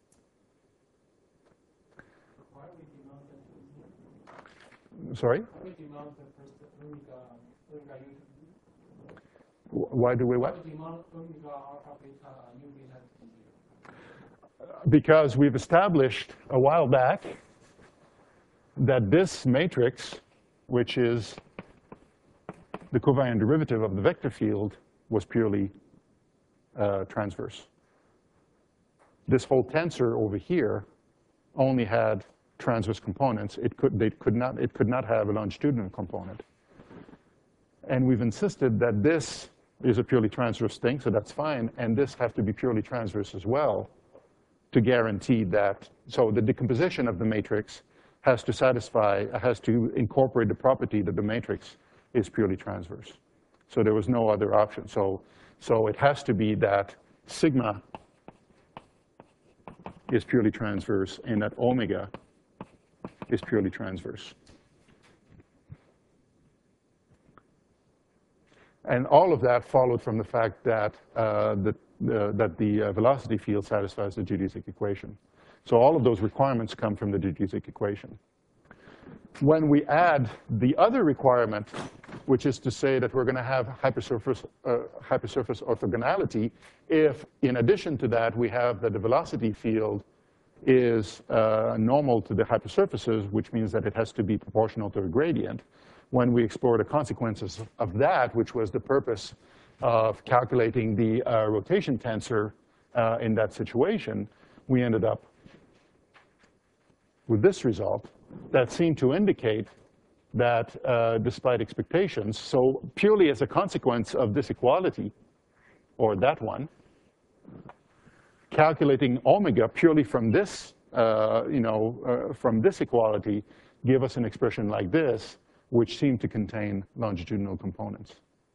Why we demand that? Sorry? Why we demand the first omega, omega U? Why do we Why what? we demand omega alpha beta U beta to be zero? Because we've established a while back that this matrix, which is the covariant derivative of the vector field, was purely uh, transverse. This whole tensor over here only had transverse components. It could, they could not, it could not have a longitudinal component. And we've insisted that this is a purely transverse thing, so that's fine, and this have to be purely transverse as well to guarantee that. So the decomposition of the matrix has to satisfy, has to incorporate the property that the matrix is purely transverse. So there was no other option. So, so it has to be that sigma is purely transverse and that omega is purely transverse. And all of that followed from the fact that, uh, the, uh, that the uh, velocity field satisfies the geodesic equation. So all of those requirements come from the geodesic equation. When we add the other requirement which is to say that we're going to have hypersurface, uh, hypersurface orthogonality if, in addition to that, we have that the velocity field is uh, normal to the hypersurfaces, which means that it has to be proportional to a gradient. When we explore the consequences of that, which was the purpose of calculating the uh, rotation tensor uh, in that situation, we ended up with this result that seemed to indicate that uh, despite expectations, so purely as a consequence of this equality, or that one, calculating omega purely from this, uh, you know, uh, from this equality, give us an expression like this, which seemed to contain longitudinal components.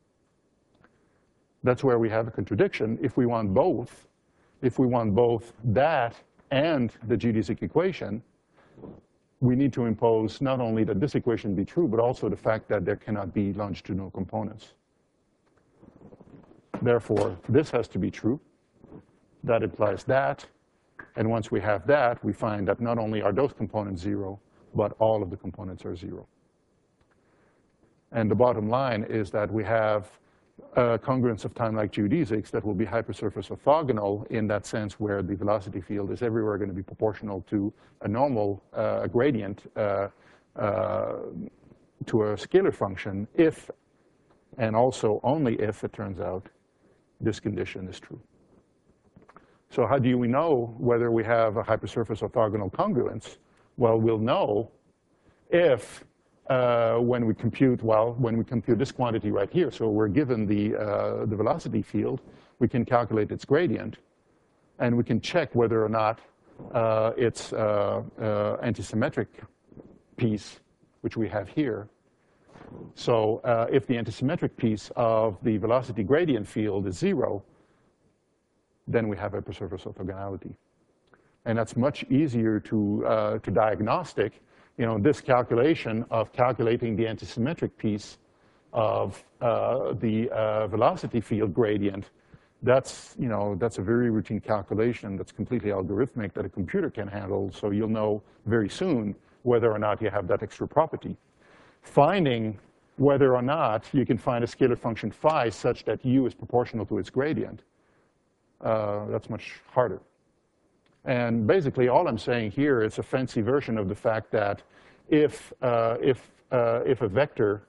That's where we have a contradiction. If we want both, if we want both that and the geodesic equation, we need to impose not only that this equation be true, but also the fact that there cannot be longitudinal components. Therefore, this has to be true. That implies that. And once we have that, we find that not only are those components zero, but all of the components are zero. And the bottom line is that we have a congruence of time-like geodesics that will be hypersurface orthogonal in that sense where the velocity field is everywhere going to be proportional to a normal uh, gradient uh, uh, to a scalar function if, and also only if, it turns out this condition is true. So how do we know whether we have a hypersurface orthogonal congruence? Well, we'll know if Uh, when we compute, well, when we compute this quantity right here, so we're given the, uh, the velocity field, we can calculate its gradient, and we can check whether or not uh, its uh, uh, antisymmetric piece, which we have here. So uh, if the antisymmetric piece of the velocity gradient field is zero, then we have hypersurface orthogonality. And that's much easier to, uh, to diagnostic. You know, this calculation of calculating the antisymmetric piece of uh, the uh, velocity field gradient, that's, you know, that's a very routine calculation that's completely algorithmic that a computer can handle, so you'll know very soon whether or not you have that extra property. Finding whether or not you can find a scalar function phi such that u is proportional to its gradient, uh, that's much harder. And basically, all I'm saying here is a fancy version of the fact that if, uh, if, uh, if a vector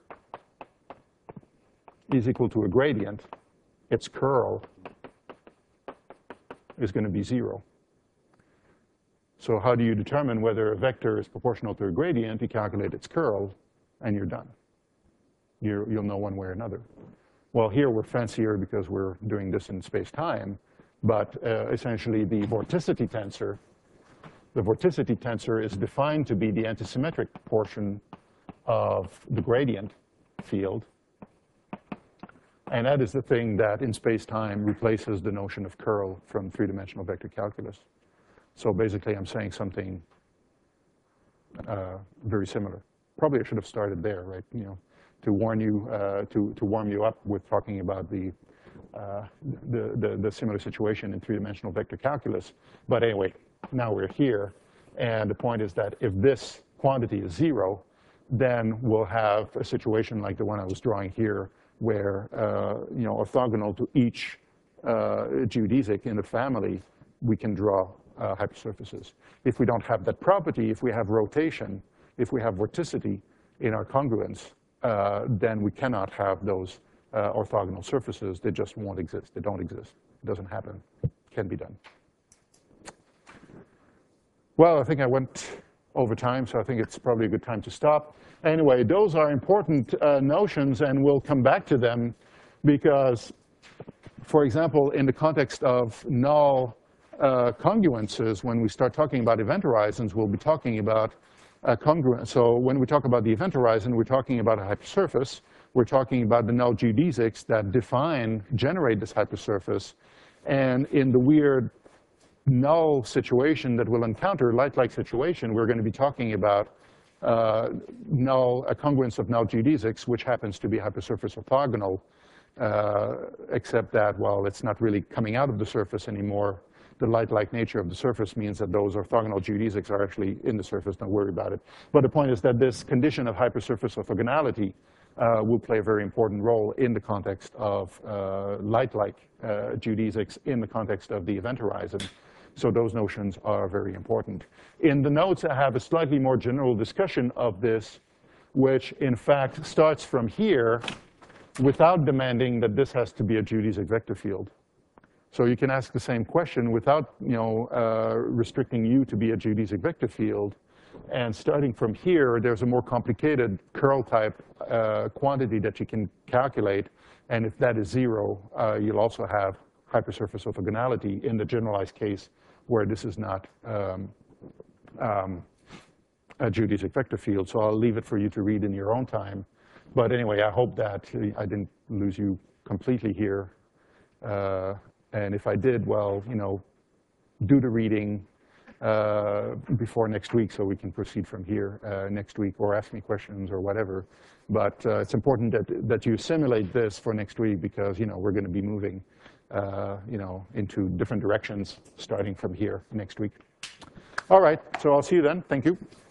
is equal to a gradient, its curl is going to be zero. So how do you determine whether a vector is proportional to a gradient? You calculate its curl, and you're done. You're, you'll know one way or another. Well, here we're fancier because we're doing this in space-time. But uh, essentially, the vorticity tensor, the vorticity tensor is defined to be the antisymmetric portion of the gradient field. And that is the thing that, in space-time, replaces the notion of curl from three-dimensional vector calculus. So basically, I'm saying something uh, very similar. Probably I should have started there, right? You know, to warn you, uh, to to warm you up with talking about the. Uh, the, the, the similar situation in three-dimensional vector calculus. But anyway, now we're here. And the point is that if this quantity is zero, then we'll have a situation like the one I was drawing here, where, uh, you know, orthogonal to each uh, geodesic in the family, we can draw uh, hypersurfaces. If we don't have that property, if we have rotation, if we have vorticity in our congruence, uh, then we cannot have those Uh, orthogonal surfaces. They just won't exist. They don't exist. It doesn't happen. It can be done. Well, I think I went over time, so I think it's probably a good time to stop. Anyway, those are important uh, notions, and we'll come back to them because, for example, in the context of null uh, congruences, when we start talking about event horizons, we'll be talking about uh, congruence. So when we talk about the event horizon, we're talking about a hypersurface. We're talking about the null geodesics that define, generate this hypersurface. And in the weird null situation that we'll encounter, light-like situation, we're going to be talking about uh, null, a congruence of null geodesics, which happens to be hypersurface orthogonal, uh, except that, well, it's not really coming out of the surface anymore. The light-like nature of the surface means that those orthogonal geodesics are actually in the surface. Don't worry about it. But the point is that this condition of hypersurface orthogonality uh, will play a very important role in the context of uh, light-like uh, geodesics in the context of the event horizon. So those notions are very important. In the notes, I have a slightly more general discussion of this, which in fact starts from here without demanding that this has to be a geodesic vector field. So you can ask the same question without, you know, uh, restricting U to be a geodesic vector field. And starting from here, there's a more complicated curl type uh, quantity that you can calculate. And if that is zero, uh, you'll also have hypersurface orthogonality in the generalized case where this is not um, um, a geodesic vector field. So I'll leave it for you to read in your own time. But anyway, I hope that I didn't lose you completely here. Uh, and if I did, well, you know, do the reading uh, before next week so we can proceed from here uh, next week, or ask me questions or whatever. But uh, it's important that, that you simulate this for next week because, you know, we're going to be moving, uh, you know, into different directions starting from here next week. All right, so I'll see you then. Thank you.